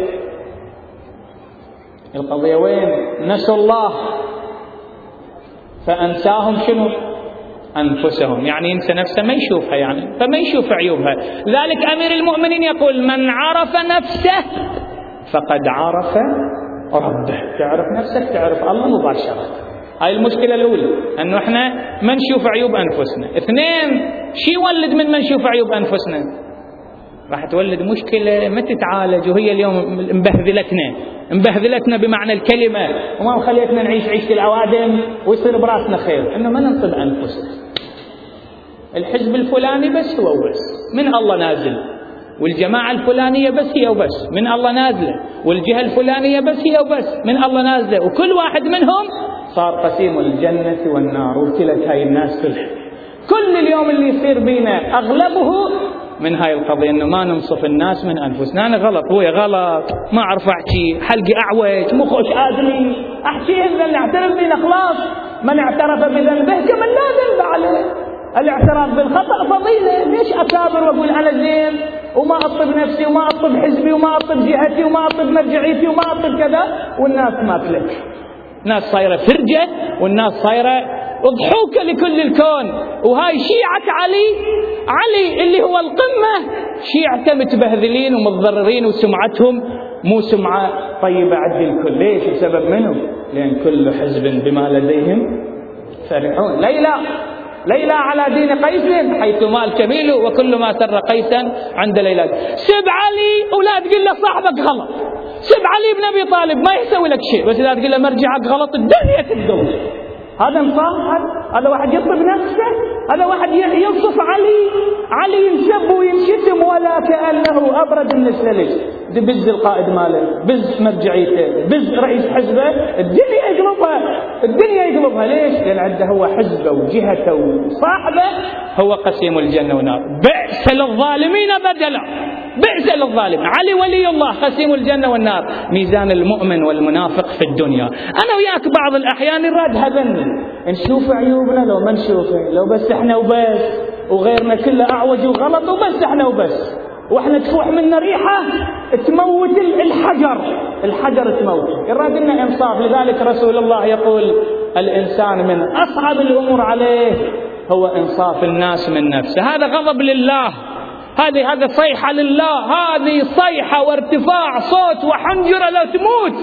القضية وين؟ نسوا الله فأنساهم شنو؟ أنفسهم، يعني ينسى نفسه ما يشوفها، يعني فما يشوف عيوبها. لذلك أمير المؤمنين يقول من عرف نفسه فقد عرف ربه. تعرف نفسك تعرف الله مباشرة. هاي المشكلة الأولى، أنه إحنا ما نشوف عيوب أنفسنا. اثنين، شي يولد من ما نشوف عيوب أنفسنا؟ راح تولد مشكلة ما تتعالج، وهي اليوم مبهذلتنا مبهذلتنا بمعنى الكلمة، وما خليتنا نعيش عيشة العوادم ويصير براسنا خير، إنه ما ننصب أنفسنا. الحزب الفلاني بس هو وبس من الله نازل، والجماعة الفلانية بس هي وبس من الله نازلة، والجهة الفلانية بس هي وبس من الله نازلة، وكل واحد منهم صار قسيم الجنة والنار. وكلت هاي الناس كلها، كل اليوم اللي يصير بينا أغلبه من هاي القضية، إنه ما ننصف الناس من أنفسنا. أنا غلط، هو غلط، ما أعرف أحكي، حلقي أعوج، مخوش آدمي، أحكي إذا نعترف بنا خلاص. من اعترف بذنبه كمن لا ذنب عليه. الاعتراف بالخطأ فضيلة، ليش أكابر وأقول أنا زين وما أطب نفسي وما أطب حزبي وما أطب جهتي وما أطب مرجعيتي وما أطب كذا، والناس ما تلك، ناس صايرة فرجة، والناس صايرة اضحوكة لكل الكون. وهاي شيعة علي، علي اللي هو القمة، شيعته متبهذلين ومتضررين وسمعتهم مو سمعة طيبة عند الكل. ليش؟ بسبب منه؟ لأن كل حزب بما لديهم فرحون. ليلى ليلى على دين قيس حيثما الكميل وكل ما سر قيسا عند ليلى. سب علي ولا تقول له صاحبك غلط، سب علي بن أبي طالب ما يسوي لك شيء، بس إذا تقول له مرجعك غلط الدنيا تتدور. هذا انصاف؟ هذا واحد يطلب نفسه؟ هذا واحد يوصف علي علي ينسب وينشتم ولا كأنه أبرد من الثلج. بز القائد ماله، بز مرجعيته، بز رئيس حزبه، الدنيا يقلبها، الدنيا يقلبها. ليش؟ لأن عنده هو حزبه وجهته وصاحبه هو قسيم الجنة والنار. بئس للظالمين بدلا، بئس للظالم. علي ولي الله قسيم الجنة والنار، ميزان المؤمن والمنافق في الدنيا. أنا وياك بعض الأحيان نراد هذني نشوف عيوبنا لو ما نشوفه، لو بس احنا وبس، وغيرنا كله أعوج وغلط وبس احنا وبس، واحنا تفوح منا ريحة تموت الحجر، الحجر تموت. يراد لنا إنصاف. لذلك رسول الله يقول الإنسان من أصعب الأمور عليه هو إنصاف الناس من نفسه. هذا غضب لله، هذه هذا صيحة لله، هذه صيحة وارتفاع صوت وحنجرة لو تموت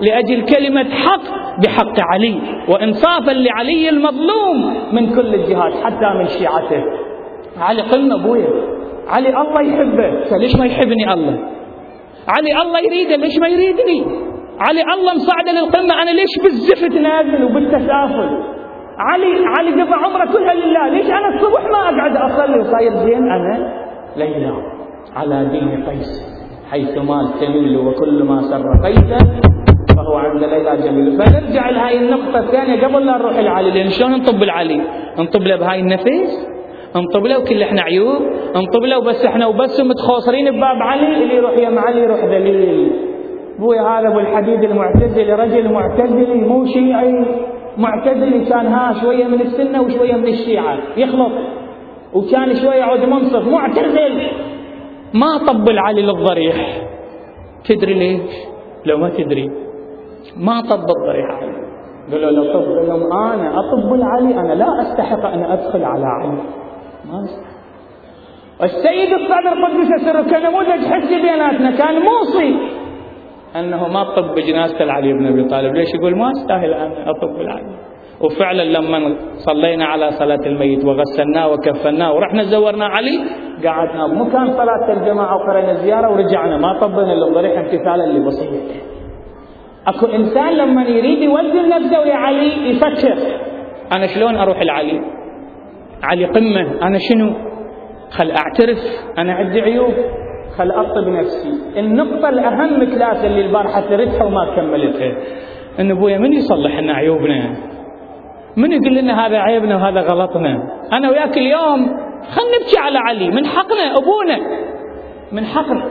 لأجل كلمة حق بحق علي وإنصافا لعلي المظلوم من كل الجهات حتى من شيعته. علي قلنا أبويا، علي الله يحبه، فليش ما يحبني الله؟ علي الله يريده، ليش ما يريدني؟ علي الله مصعده للقمة، أنا ليش بالزفت نازل وبالتسافل؟ علي علي قضى عمره كلها لله، ليش أنا الصبح ما أقعد أصلي وصاير زين؟ أنا ليلى على دين قيس حيث ما تميل وكل ما سر قيسا فهو عند ليلى جميل. فنرجع لهاي النقطة الثانية قبل لا نروح العلي، لأن شلون نطب العلي؟ نطب له بهاي النفس؟ نطب له وكل احنا عيوب؟ نطب له وبس احنا وبس متخوصرين بباب علي، اللي يروح يم علي يروح دليل. ابوي هذا ابو الحديد المعتزلي رجل معتزلي مو شيعي، معتزلي كان ها شوية من السنة وشوية من الشيعة يخلط، وكان شوية عود منصف معتزل، ما طب العلي للضريح. تدري ليش؟ لو ما تدري ما طب الضريح علي. قالوا له طب، قال لهم أنا أطب العلي، أنا لا أستحق أن أدخل على علي، ما أستحق. السيد الصدر قدس سره كنموذج حسي بيناتنا كان موصي أنه ما طب جنازة العلي بن أبي طالب. ليش؟ يقول ما أستاهل أن أطب العلي. وفعلا لما صلينا على صلاة الميت وغسلناه وكفناه ورحنا زورنا علي قعدنا بمكان صلاة الجماعة وقرينا زيارة ورجعنا، ما طبنا للضريح امتثالا لوصيته. اكو انسان لما يريد يوزن نفسه ويا علي يفكر انا شلون اروح العلي؟ علي قمة، انا شنو؟ خل اعترف انا عندي عيوب، خل اطب نفسي. النقطة الاهم ثلاثة اللي البارحة ثرتها وما كملتها، ان ابويا من يصلح لنا عيوبنا؟ من يقول لنا هذا عيبنا وهذا غلطنا؟ انا وياك اليوم خل نبكي على علي، من حقنا ابونا، من حقنا.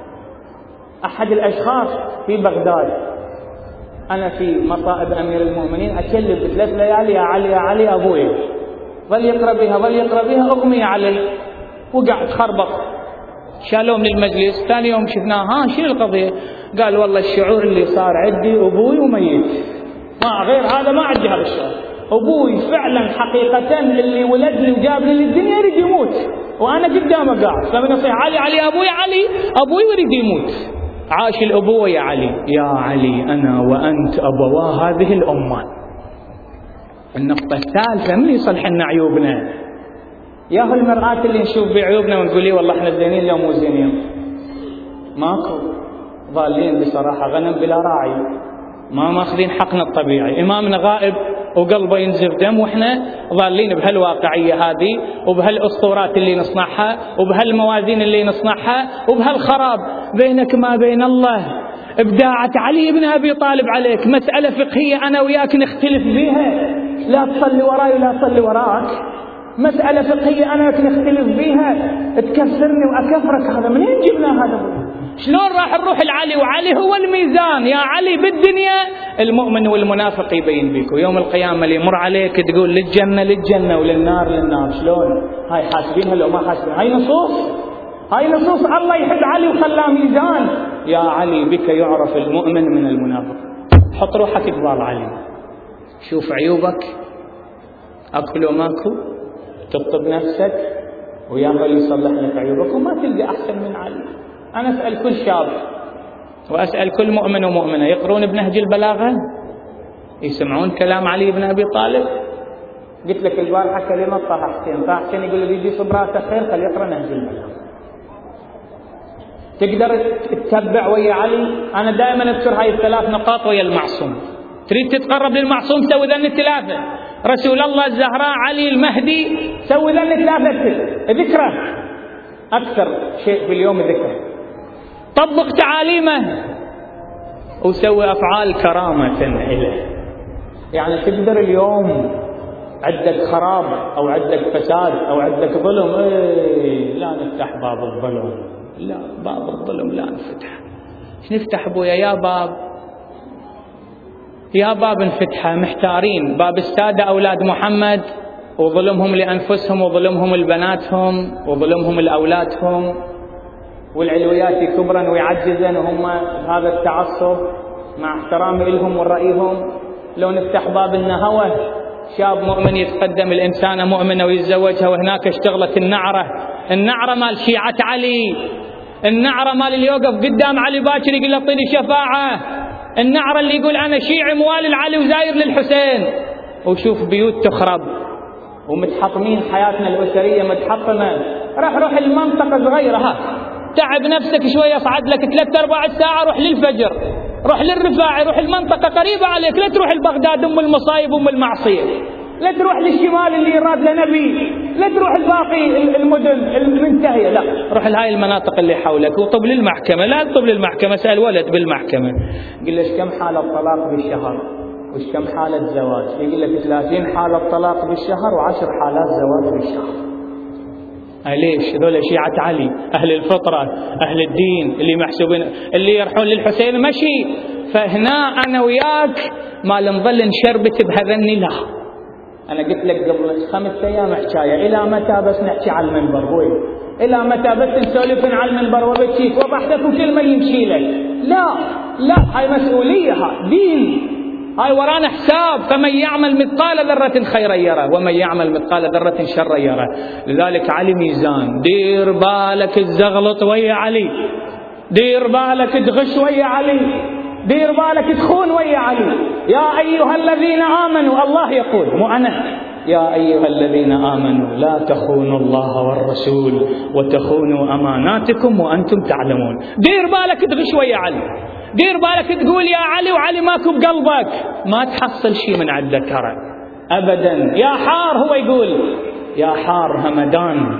احد الاشخاص في بغداد، أنا في مصائب أمير المؤمنين أكلم بثلاث ليالي يا علي يا علي أبوي، ظل يقرأ بها ظل يقرأ بها أغمي علي وقعد خربط. شالوه من المجلس، ثاني يوم شفناه ها شنو القضية؟ قال والله الشعور اللي صار عندي أبوي وميت، ما غير هذا ما عندي هذا الشعور. أبوي فعلا حقيقة اللي ولدني وجابني للدنيا يريد يموت وأنا قدامه قاعد، فمن يصيح علي علي أبوي علي أبوي يريد يموت. عاش الأبوة يا علي، يا علي أنا وأنت أبوا هذه الأمة. النقطة الثالثة من يصلح لنا عيوبنا؟ يا هو المرآة اللي نشوف بعيوبنا ونقول لي والله احنا زينين لو مو زينين؟ ماكو، ضالين بصراحة، غنم بلا راعي، ما ماخذين حقنا الطبيعي. إمامنا غائب وقلبه ينزف دم واحنا ضالين بهالواقعية هذه وبهالأسطورات اللي نصنعها وبهالموازين اللي نصنعها وبهالخراب بينك ما بين الله. ابداعة علي بن أبي طالب عليك مسألة فقهية أنا وياك نختلف بيها، لا تصلي وراي ولا تصلي وراك، مسألة فقهية أنا وياك نختلف بيها، تكسرني وأكفرك، هذا منين جبنا هذا؟ شلون راح نروح العلي وعلي هو الميزان؟ يا علي بالدنيا المؤمن والمنافق يبين بيك، ويوم القيامة اللي يمر عليك تقول للجنة للجنة وللنار للنار. شلون؟ هاي حاسبينها لو ما حاسبينها؟ هاي نصوص، هاي نصوص الله يحب علي وخلاه ميزان. يا علي بك يعرف المؤمن من المنافق. حط روحك قبال علي، شوف عيوبك، أكل وماكو، تطب نفسك ويا اللي يصلح لك عيوبك، وما تلقى أحسن من علي. أنا أسأل كل شاب وأسأل كل مؤمن ومؤمنة يقرون بنهج البلاغة؟ يسمعون كلام علي بن أبي طالب؟ قلت لك البارحة كلمة طه حسين، طه حسين يقول لي يجي صبراته خير خلي يقرأ نهج البلاغة. تقدر تتبع ويا علي؟ أنا دائما أذكر هاي الثلاث نقاط ويا المعصوم. تريد تتقرب للمعصوم سوي ذن الثلاثة، رسول الله، الزهراء، علي، المهدي، سوي ذن الثلاثة، ذكره أكثر شيء في اليوم ذكره، طبق تعاليمه وسوي أفعال كرامة إليه. يعني تقدر اليوم عندك خراب أو عندك فساد أو عندك ظلم، ايه لا نفتح باب الظلم، لا باب الظلم لا نفتح. نفتح ابويا يا باب، يا باب نفتحه، محتارين باب السادة أولاد محمد وظلمهم لأنفسهم وظلمهم لبناتهم وظلمهم لأولادهم والعلويات كبرا ويعجزن وهم هذا التعصب مع احترامي لهم ورأيهم. لو نفتح باب النهوة، شاب مؤمن يتقدم الإنسانة مؤمنة ويتزوجها وهناك اشتغلت النعرة، النعرة مال شيعة علي، النعرة مال اللي يوقف قدام علي باكر يقول له اعطيني شفاعة، النعرة اللي يقول أنا شيعي موالي العلي وزاير للحسين، وشوف بيوت تخرب ومتحطمين، حياتنا الأسرية متحطمة. راح روح المنطقة صغيرة، ها تعب نفسك شوية، صعد لك ثلاث أربع ساعة، روح للفجر، روح للرفاعي، روح المنطقة قريبة عليك، لا تروح لبغداد أم المصايب أم المعصية، لا تروح للشمال اللي يراد لنبي، لا تروح الباقي المدن المنتهية، لا روح لهاي المناطق اللي حولك. وطب للمحكمة، لا تطب للمحكمة، سأل ولد بالمحكمة قل ليش كم حالة طلاق بالشهر وش كم حالة زواج، يقول لك ثلاثين حالة طلاق بالشهر وعشر حالات زواج بالشهر. هاي ليش؟ هذول شيعة علي، أهل الفطرة، أهل الدين، اللي محسوبين، اللي يروحون للحسين مشي. فهنا أنا وياك ما نظل نشربت بهذا النلاح. أنا قلت لك قبل خمس أيام حكاية، إلى متى بس نحكي على المنبر بوي؟ إلى متى بس نسولف على المنبر وبتشيك وبحثك وكلمة يمشي لك؟ لا لا، هاي مسؤولية، هاي دين، هاي ورانا حساب. فمن يعمل مثقال ذرة خيرا يره ومن يعمل مثقال ذرة شرا يره. لذلك علي ميزان، دير بالك تزغلط ويا علي، دير بالك تغش ويا علي، دير بالك تخون ويا علي. يا أيها الذين آمنوا، الله يقول مو أنا، يا أيها الذين آمنوا لا تخونوا الله والرسول وتخونوا أماناتكم وأنتم تعلمون. دير بالك تغش ويا علي، دير بالك تقول يا علي وعلي ماكو بقلبك، ما تحصل شيء من عندك ترى أبدا. يا حار، هو يقول يا حار همدان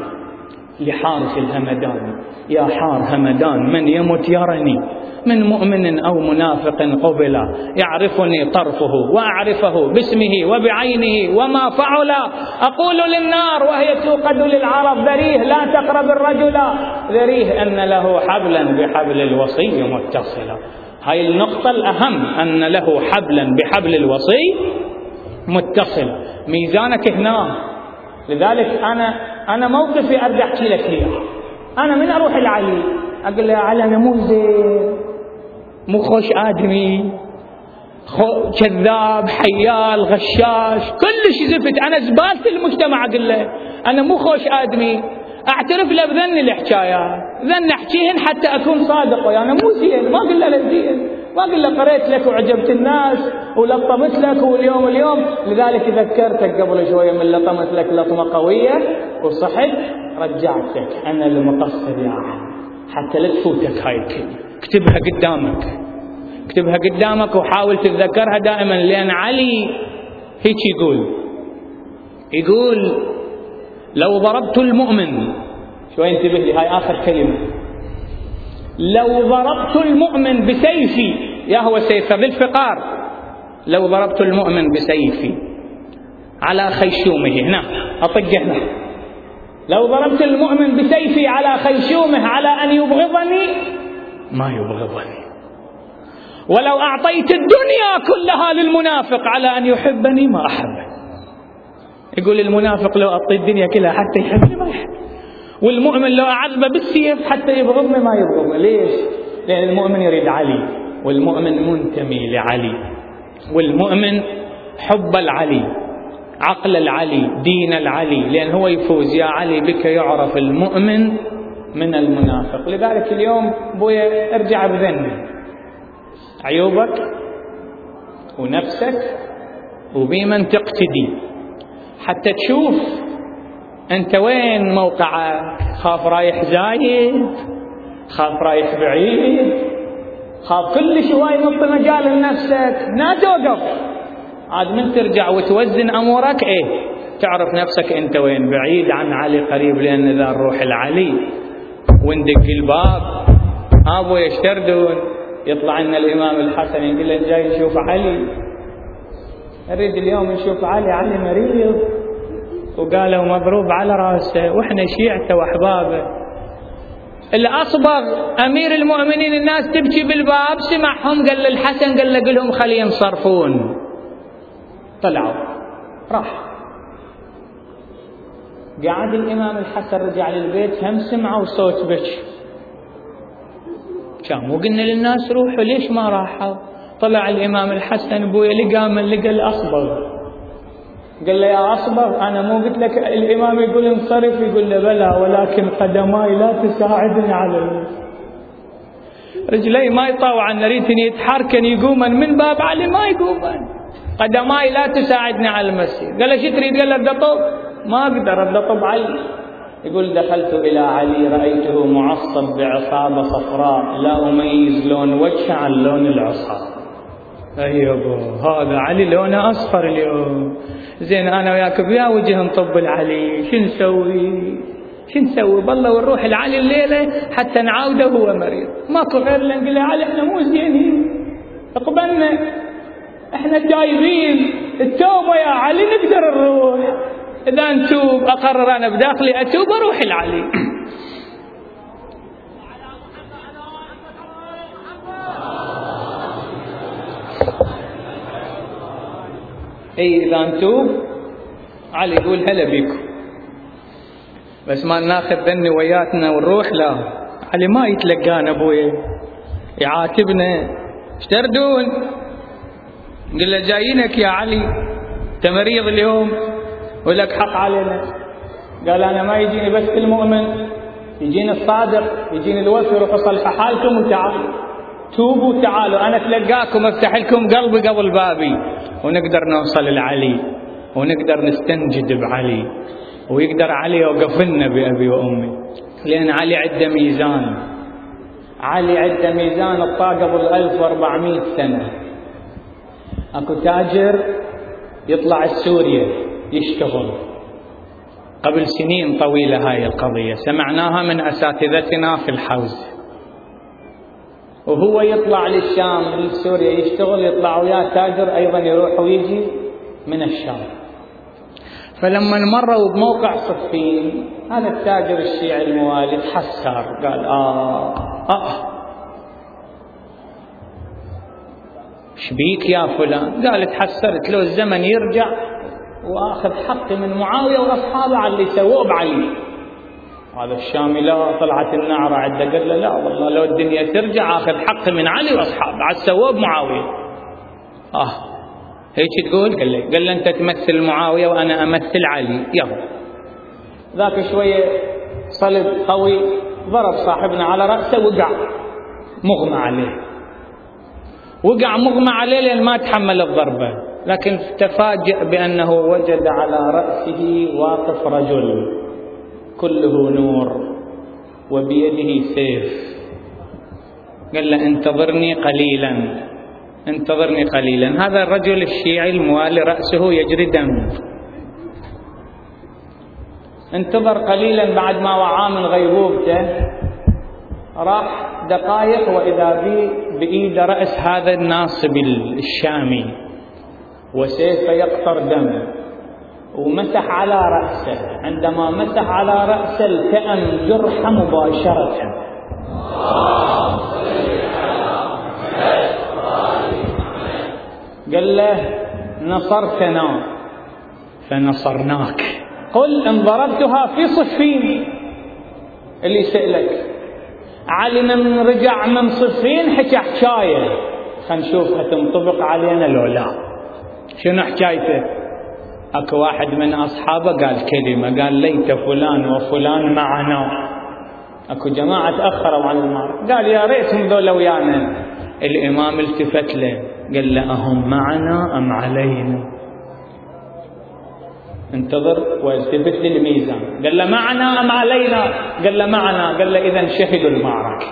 لحارس الهمدان، يا حار همدان من يمت يرني من مؤمن أو منافق قبلا، يعرفني طرفه وأعرفه باسمه وبعينه وما فعل. أقول للنار وهي توقد للعرب ذريه لا تقرب الرجل، ذريه أن له حبلا بحبل الوصي متصلا. هاي النقطة الأهم، أن له حبلا بحبل الوصي متصلا. ميزانك هنا. لذلك أنا أنا موقفي أرجع أحكي لك إياه. أنا من أروح العلي أقول له يا علي أنا مو زين، مو خوش آدمي، كذاب، حيال، غشاش، كلش زفت، أنا زبالة المجتمع. أقول له أنا مو خوش آدمي، أعترف له بذن الحكايات، ذن أحكيهن حتى أكون صادق. وأنا مو زين، ما أقول له لا زين، ما أقول له قريت لك وعجبت الناس ولطمت لك واليوم اليوم. لذلك ذكرتك قبل شوية من لطمت لك لطمة قوية وصحت، رجعتك أنا المقصر يا عم، حتى لا تفوتك هاي الكلمة. اكتبها قدامك، اكتبها قدامك وحاول تتذكرها دائما. لأن علي هيك يقول يقول لو ضربت المؤمن، شوي انتبه لي هاي آخر كلمة، لو ضربت المؤمن بسيفي، يا هو سيف ذي الفقار، لو ضربت المؤمن بسيفي على خيشومه، هنا أطق هنا، لو ضربت المؤمن بسيفي على خيشومه على أن يبغضني ما يبغضني، ولو أعطيت الدنيا كلها للمنافق على أن يحبني ما أحبني. يقول المنافق لو أعطي الدنيا كلها حتى يحبني ما يحبني، والمؤمن لو أعذبه بالسيف حتى يبغضني ما يبغضني. ليش؟ لأن المؤمن يريد علي، والمؤمن منتمي لعلي، والمؤمن حب العلي، عقل العلي، دين العلي، لأن هو يفوز. يا علي بك يعرف المؤمن من المنافق. لذلك اليوم بويا ارجع بذنب عيوبك ونفسك وبمن تقتدي حتى تشوف أنت وين موقعك. خاف رايح زايد، خاف رايح بعيد، خاف كل شوي نط مجال لنفسك، لا توقف. عاد من ترجع وتوزن أمورك إيه تعرف نفسك أنت وين، بعيد عن علي قريب. لأن ذا الروح العلي وندق الباب أبو يشتردون، يطلع لنا الإمام الحسن يقول لنا جاي نشوف علي، نريد اليوم نشوف علي، علي مريض وقالوا مضروب على راسه وإحنا شيعته وأحبابه. اللي أصبغ أمير المؤمنين الناس تبكي بالباب، سمعهم قال للحسن قال له قل لهم خلي ينصرفون. طلعوا راح قعد الإمام الحسن رجع للبيت، هم سمعوا صوت بكي. كان مو قلنا للناس روحوا، ليش ما راحوا؟ طلع الإمام الحسن بويا لقى من لقى الأصبغ، قال له يا أصبغ أنا مو قلت لك الإمام يقول انصرف؟ يقول له بلى ولكن قدماي لا تساعدني على المسجد. رجلي ما يطاوعن، نريد يتحركن يقومن من باب علي ما يقومن، قدماي لا تساعدني على المسير. قال له شو تريد؟ قال له بدي أطب، ما أقدر بدي أطب علي. يقول دخلت إلى علي رأيته معصب بعصابة صفراء لا أميز لون وجهه عن لون العصا. أيوة هذا علي لونه أصفر اليوم، زين أنا وياك بيا وجه نطب العلي، شو نسوي؟ شو نسوي؟ بالله ونروح العلي الليلة حتى نعاوده وهو مريض، ماكو غير اللي نقول له علي احنا مو زينين، اقبلنا احنا جايبين التوبة يا علي نقدر نروح، إذا نتوب أقرر أنا بداخلي أتوب أروح العلي. اي اذا نتوب علي يقول هلا بيكم، بس ما ناخذ ذني وياتنا ونروح. لا، علي ما يتلقانا ابويا، يعاتبنا ايش تردون؟ نقول له جايينك يا علي، انت مريض اليوم ولك حق علينا. قال انا ما يجيني بس المؤمن، يجيني الصادق، يجيني الوفي، روحوا صلحوا حالكم وتعالوا توبوا، تعالوا انا اتلقاكم افتح لكم قلبي قبل بابي، ونقدر نوصل لعلي ونقدر نستنجد بعلي، ويقدر علي يوقف لنا بأبي وأمي، لأن علي عنده ميزان. علي عنده ميزان الطاقة قبل ألف وأربعمائة سنة. أكو تاجر يطلع السوريا يشتغل قبل سنين طويلة، هاي القضية سمعناها من أساتذتنا في الحوزة، وهو يطلع للشام من سوريا يشتغل، يطلع وياه تاجر أيضا يروح ويجي من الشام. فلما مروا بموقع صفين هذا التاجر الشيعي الموالي تحسر، قال آه آه شبيك يا فلان؟ قال تحسرت، لو الزمن يرجع وآخذ حقي من معاوية وأصحابه على اللي سووه بعلي. هذا الشامي لا، طلعت النعرة عنده، قال له لا والله لو الدنيا ترجع آخذ حقي من علي وأصحابه على سووه بمعاوية. آه هيك تقول؟ قال له قال له أنت تمثل معاوية وأنا أمثل علي، يلا. ذاك شوية صلب قوي ضرب صاحبنا على رأسه، وقع مغمى عليه، وقع مغمى عليه لأن ما تحمل الضربة، لكن تفاجأ بأنه وجد على رأسه واقف رجل كله نور وبيده سيف. قال له انتظرني قليلا، انتظرني قليلا. هذا الرجل الشيعي الموالي رأسه يجري دم، انتظر قليلا. بعد ما وعى من غيبوبته راح دقائق وإذا بي بإيد رأس هذا الناصب الشامي وسيفه يقطر دم، ومسح على رأسه. عندما مسح على رأسه التأم جرحه مباشرة. قال له نصرتنا فنصرناك، قل ان ضربتها في صفين. اللي سألك علي من رجع من صفين حكى حكاية، خلينا نشوفها تنطبق علينا لو لا. شنو حكايته؟ اكو واحد من اصحابه قال كلمة، قال ليت فلان وفلان معنا. اكو جماعة تأخروا عن المعركة، قال يا ريتهم ذولا ويانا. الامام التفت له قال له أهم معنا أم علينا؟ انتظر والتفت للميزان، قال له معنا أم علينا؟ قال له معنا. قال له إذن شهدوا المعركة،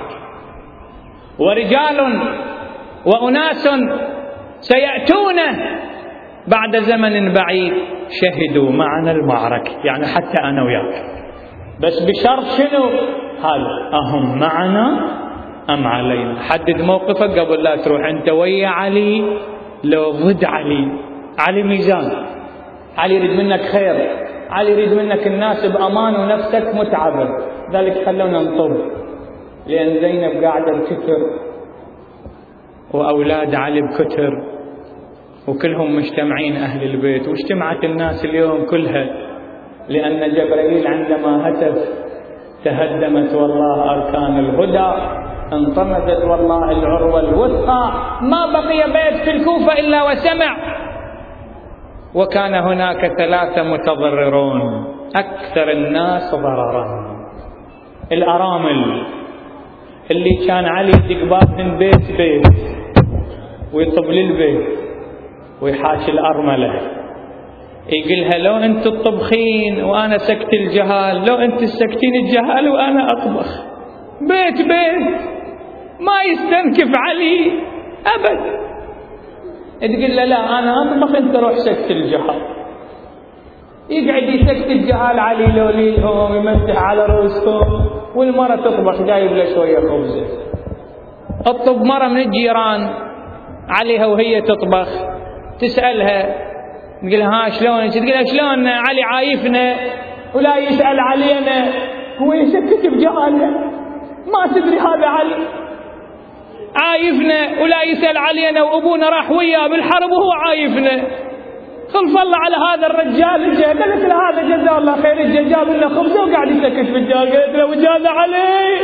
ورجال وأناس سيأتون بعد زمن بعيد شهدوا معنا المعركة، يعني حتى أنا وياك، بس بشرط شنو؟ هذا أهم معنا أم علينا؟ حدد موقفك قبل لا تروح. أنت ويا علي لو ضد علي؟ علي ميزان، علي يريد منك خير، علي يريد منك الناس بأمان ونفسك متعبة. ذلك خلونا نطب، لأن زينب قاعدة بكثر وأولاد علي بكثر وكلهم مجتمعين أهل البيت، واجتمعت الناس اليوم كلها، لأن جبرائيل عندما هتف تهدمت والله أركان الهدى، انطمست والله العروة الوثقى، ما بقي بيت في الكوفة إلا وسمع. وكان هناك ثلاثة متضررون أكثر الناس ضررا: الأرامل اللي كان علي يدق باب من بيت بيت ويطب للبيت ويحاشي الأرملة، يقولها لو أنت الطبخين وأنا سكت الجهال، لو أنت سكتين الجهال وأنا أطبخ. بيت بيت ما يستنكف علي أبد، تقول له لا أنا أطبخ أنت روح سكت الجهال. يقعد يسكت الجهال علي لوليهم يمسح على رؤوسهم، والمرة تطبخ جايب له شوية خبزة. اطلب مرة من الجيران عليها وهي تطبخ، تسألها تقول ها شلونك؟ تقول لها شلون علي عايفنا ولا يسأل علينا، هو يسكت بجهالنا ما تدري هذا علي عايفنا ولا يسأل علينا، وابونا راح وياه بالحرب وهو عايفنا. خلف الله على هذا الرجال الجاي. قالت له هذا جزاه الله خير الجاي جاب لنا خبزه وقاعد يسكت بالجهال. قالت له وجاز علي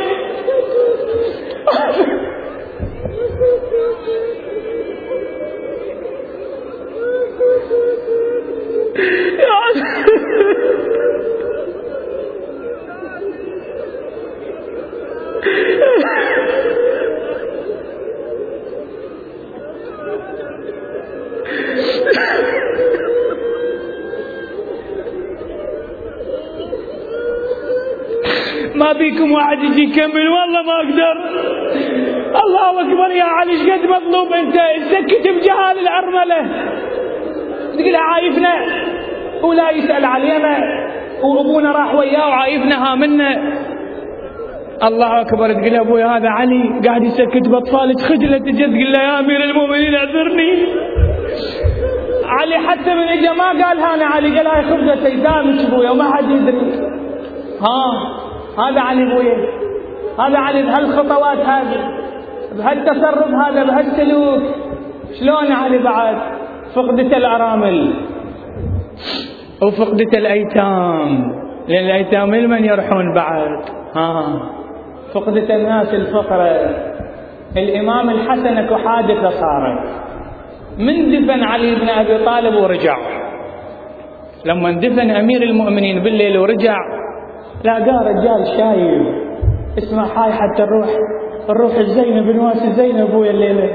ما بيكم واحد يجي يكمل والله ما اقدر. الله اكبر يا علي ايش قد مطلوب انت تسكت بجهال العرمله، تقول عايفنا ولا يسأل علينا وابونا راح وياه وعايفنا هامنا. الله اكبر. تقول ابوي هذا علي قاعد يسكت باطفالك خجله، تجي تقول له يا امير المؤمنين اعذرني. علي حتى من اجا ما قالها انا علي، قال هاي خبزه ايتامك ابويا وما حد يدري. ها هذا علي ابويا، هذا علي بهالخطوات هذه بهالتصرف هذا بهالسلوك. شلون علي بعد فقدت الارامل وفقدت الايتام، لان الايتام لمن يرحون بعد. ها فقدت الناس الفقره. الامام الحسن اكو حادثه صارت من دفن علي بن ابي طالب ورجع. لما دفن امير المؤمنين بالليل ورجع لاقى رجال شايب اسمه حاي حتى الروح الروح الزينب بنواس الزينب ابويا الليله.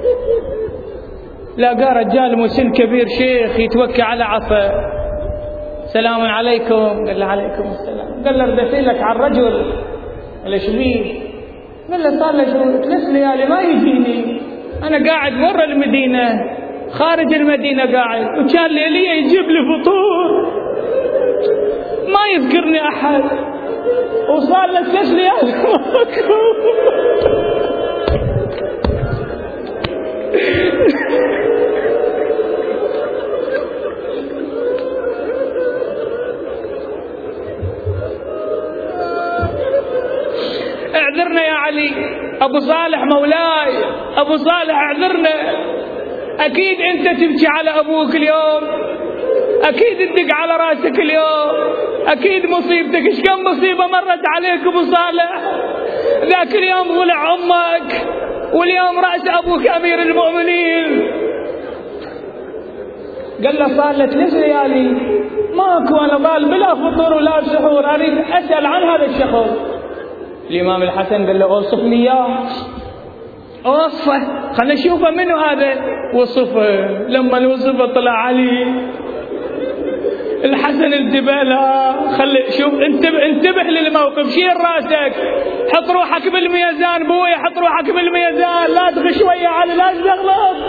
لاقى رجال مسن كبير شيخ يتوكى على عصا. سلام عليكم. قال له عليكم السلام. قال له ردت لك على الرجل. قال له شبيه؟ قال له صار له ثلاث ليالي ما يجيني، انا قاعد برا المدينه خارج المدينه قاعد، وكان ليليه يجيب لي فطور ما يذكرني احد، وصار له ثلاث ليالي اعذرنا يا علي. ابو صالح مولاي، ابو صالح اعذرنا. اكيد انت تبكي على ابوك اليوم، اكيد تدق على راسك اليوم، اكيد مصيبتك. ايش كم مصيبه مرت عليك ابو صالح؟ ذاك اليوم ضلع امك واليوم راس ابوك امير المؤمنين. قال له صار له ثلاث ليالي ماكو، انا ضال بلا فطور ولا سحور، اريد اسال عن هذا الشخص. الامام الحسن قال له اوصف لي اياه. اوصفه خلنا نشوفه منو هذا. وصفه. لما الوصفه طلع علي الحسن الجبالة. خلي شوف انتبه انتبه للموقف. شيل راسك، حط روحك بالميزان بوي، حط روحك بالميزان، لا تغش ويا علي لا تغلط.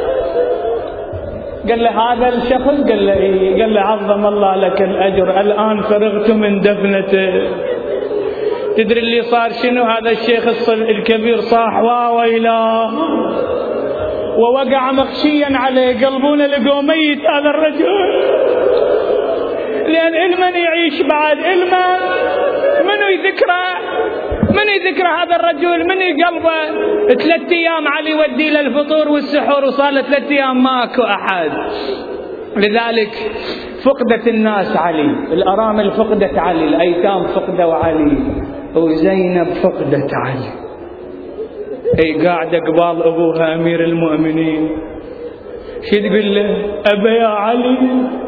قال له هذا الشخص؟ قال له ايه. قال له عظم الله لك الاجر، الان فرغت من دفنته. تدري اللي صار شنو؟ هذا الشيخ الكبير صاح واويلاه ووقع مغشيا عليه، قلبونه لقوا ميت هذا الرجل. لأن المن يعيش بعد المن منو يذكره؟ من يذكره هذا الرجل؟ من قلبه؟ ثلاث ايام علي ودي له الفطور والسحور وصار له ثلاث ايام ماكو احد. لذلك فقدت الناس علي، الارامل فقدت علي، الايتام فقدوا علي، وزينب فقدت علي. اي قاعده قبال ابوها امير المؤمنين. شو تقول له؟ ابا يا علي،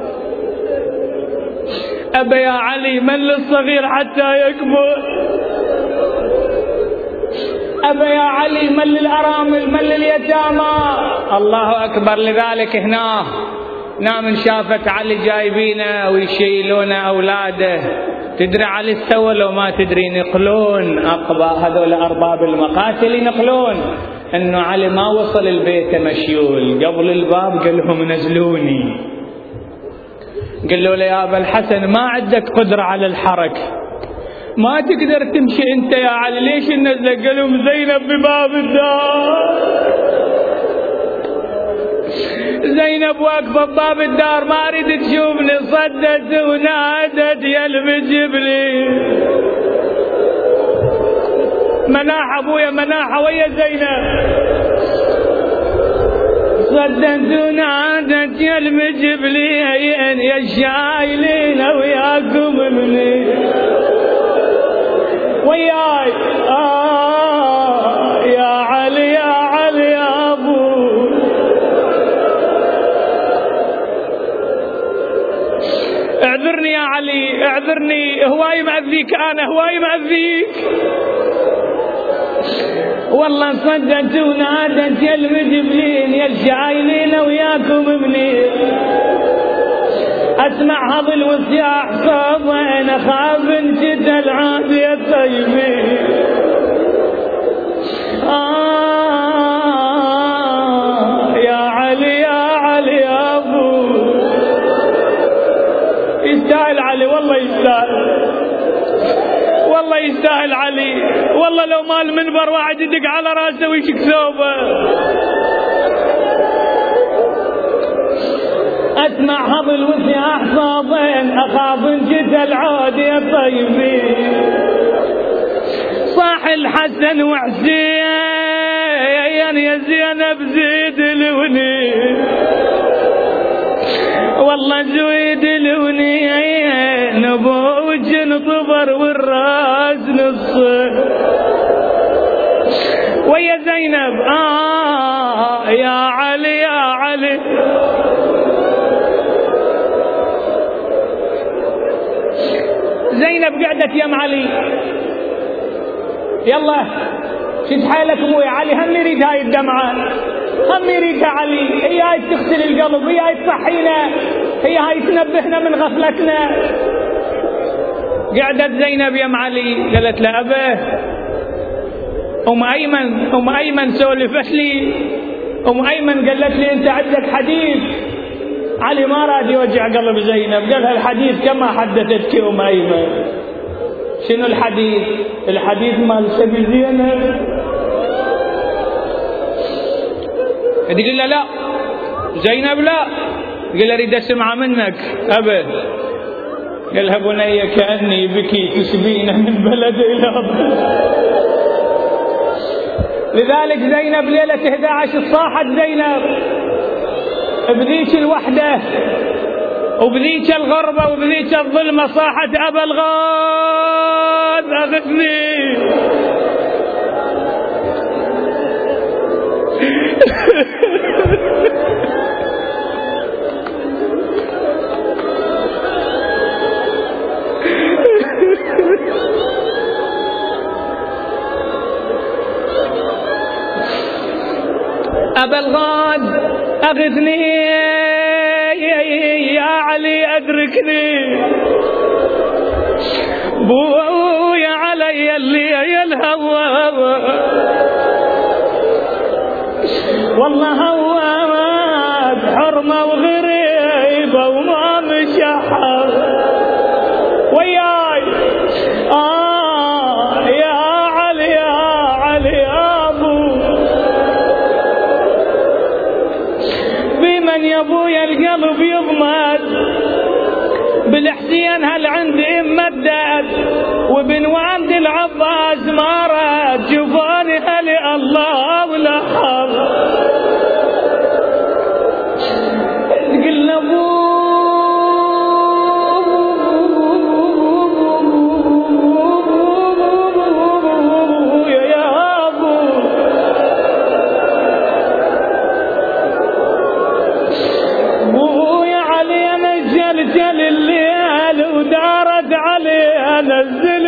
ابا يا علي، من للصغير حتى يكبر. أبا يا علي من للأرامل من لليتامى. الله أكبر. لذلك هنا نام شافت علي جايبينه ويشيلون أولاده، تدري علي استوى لو ما تدري ينقلون أقبى هذول أرباب المقاتل ينقلون إنه علي ما وصل البيت مشيول، قبل الباب قال لهم نزلوني، قالوا له يا أبا الحسن ما عندك قدرة على الحركة، ما تقدر تمشي أنت يا علي، ليش نزلك؟ قال لهم زينب بباب الدار، زينب واقفة بباب الدار ما أريد تشوفني، صدت ونادت يا المجبلي مناحة أبويا مناحة ويا زينب، صدت ونادت يا المجبلي يا الشايلين وياكم مني وياي. آه يا علي يا علي يا أبو، اعذرني يا علي اعذرني، هواي مأذيك أنا هواي مأذيك والله، صدت ونادت يا المجبلين يا الشايلين وياكم مني، أسمع هذا الوسياح صوبين أخاف انت العاد يا طيبين. آه يا علي يا علي يا أبو، يستاهل علي والله يستاهل والله يستاهل علي والله، لو ما المنبر واحد يدق على راسه ويشك ثوبه. أسمع هذا الوسياح صوبين أخاف انجد العود يا طيبين، صاح الحسن وحسين يا زينب زيد لوني والله زويد لوني، نبوج نطبر والراس نصه ويا زينب. آه يا علي يا علي، زينب قعدت يم علي، يلا شد حيلك مو يا علي، هم يريد هاي الدمعة، هم يريدها علي، هي هاي تغسل القلب، هي هاي تصحينا، هي هاي تنبهنا من غفلتنا. قعدت زينب يم علي قالت له أبا أم أيمن أم أيمن سولفت لي، أم أيمن قالت لي أنت عندك حديث. علي ما راد يوجع قلب زينب، قالها الحديث كما حدثتك أم أيمن. شنو الحديث؟ الحديث مال سبي زينب. تقول له لا زينب لا، قال له اريد اسمع منك أبا. قالها بني كأني بكي تسبين من بلد إلى بلد. لذلك زينب ليلة إحدى عشر صاحت زينب بذيك الوحدة وبذيك الغربة وبذيك الظلمة، صاحت أبا الغاز أغثني أبا الغاد أغثني يا علي أدركني، بويا علي اللي الهوى والله هوى بحرمة وغريبة وما مشحر وياي. آه يا علي يا علي يا أبو، بمن يا أبويا القلب يضمد، بالحسين هل عندي مدد، وبن والد العباس ما راد، جفاني هلي الله ولا حظ. قلنا ابو يا ابو، ابو يا علي انا جلجل الليل ودارت علي انزل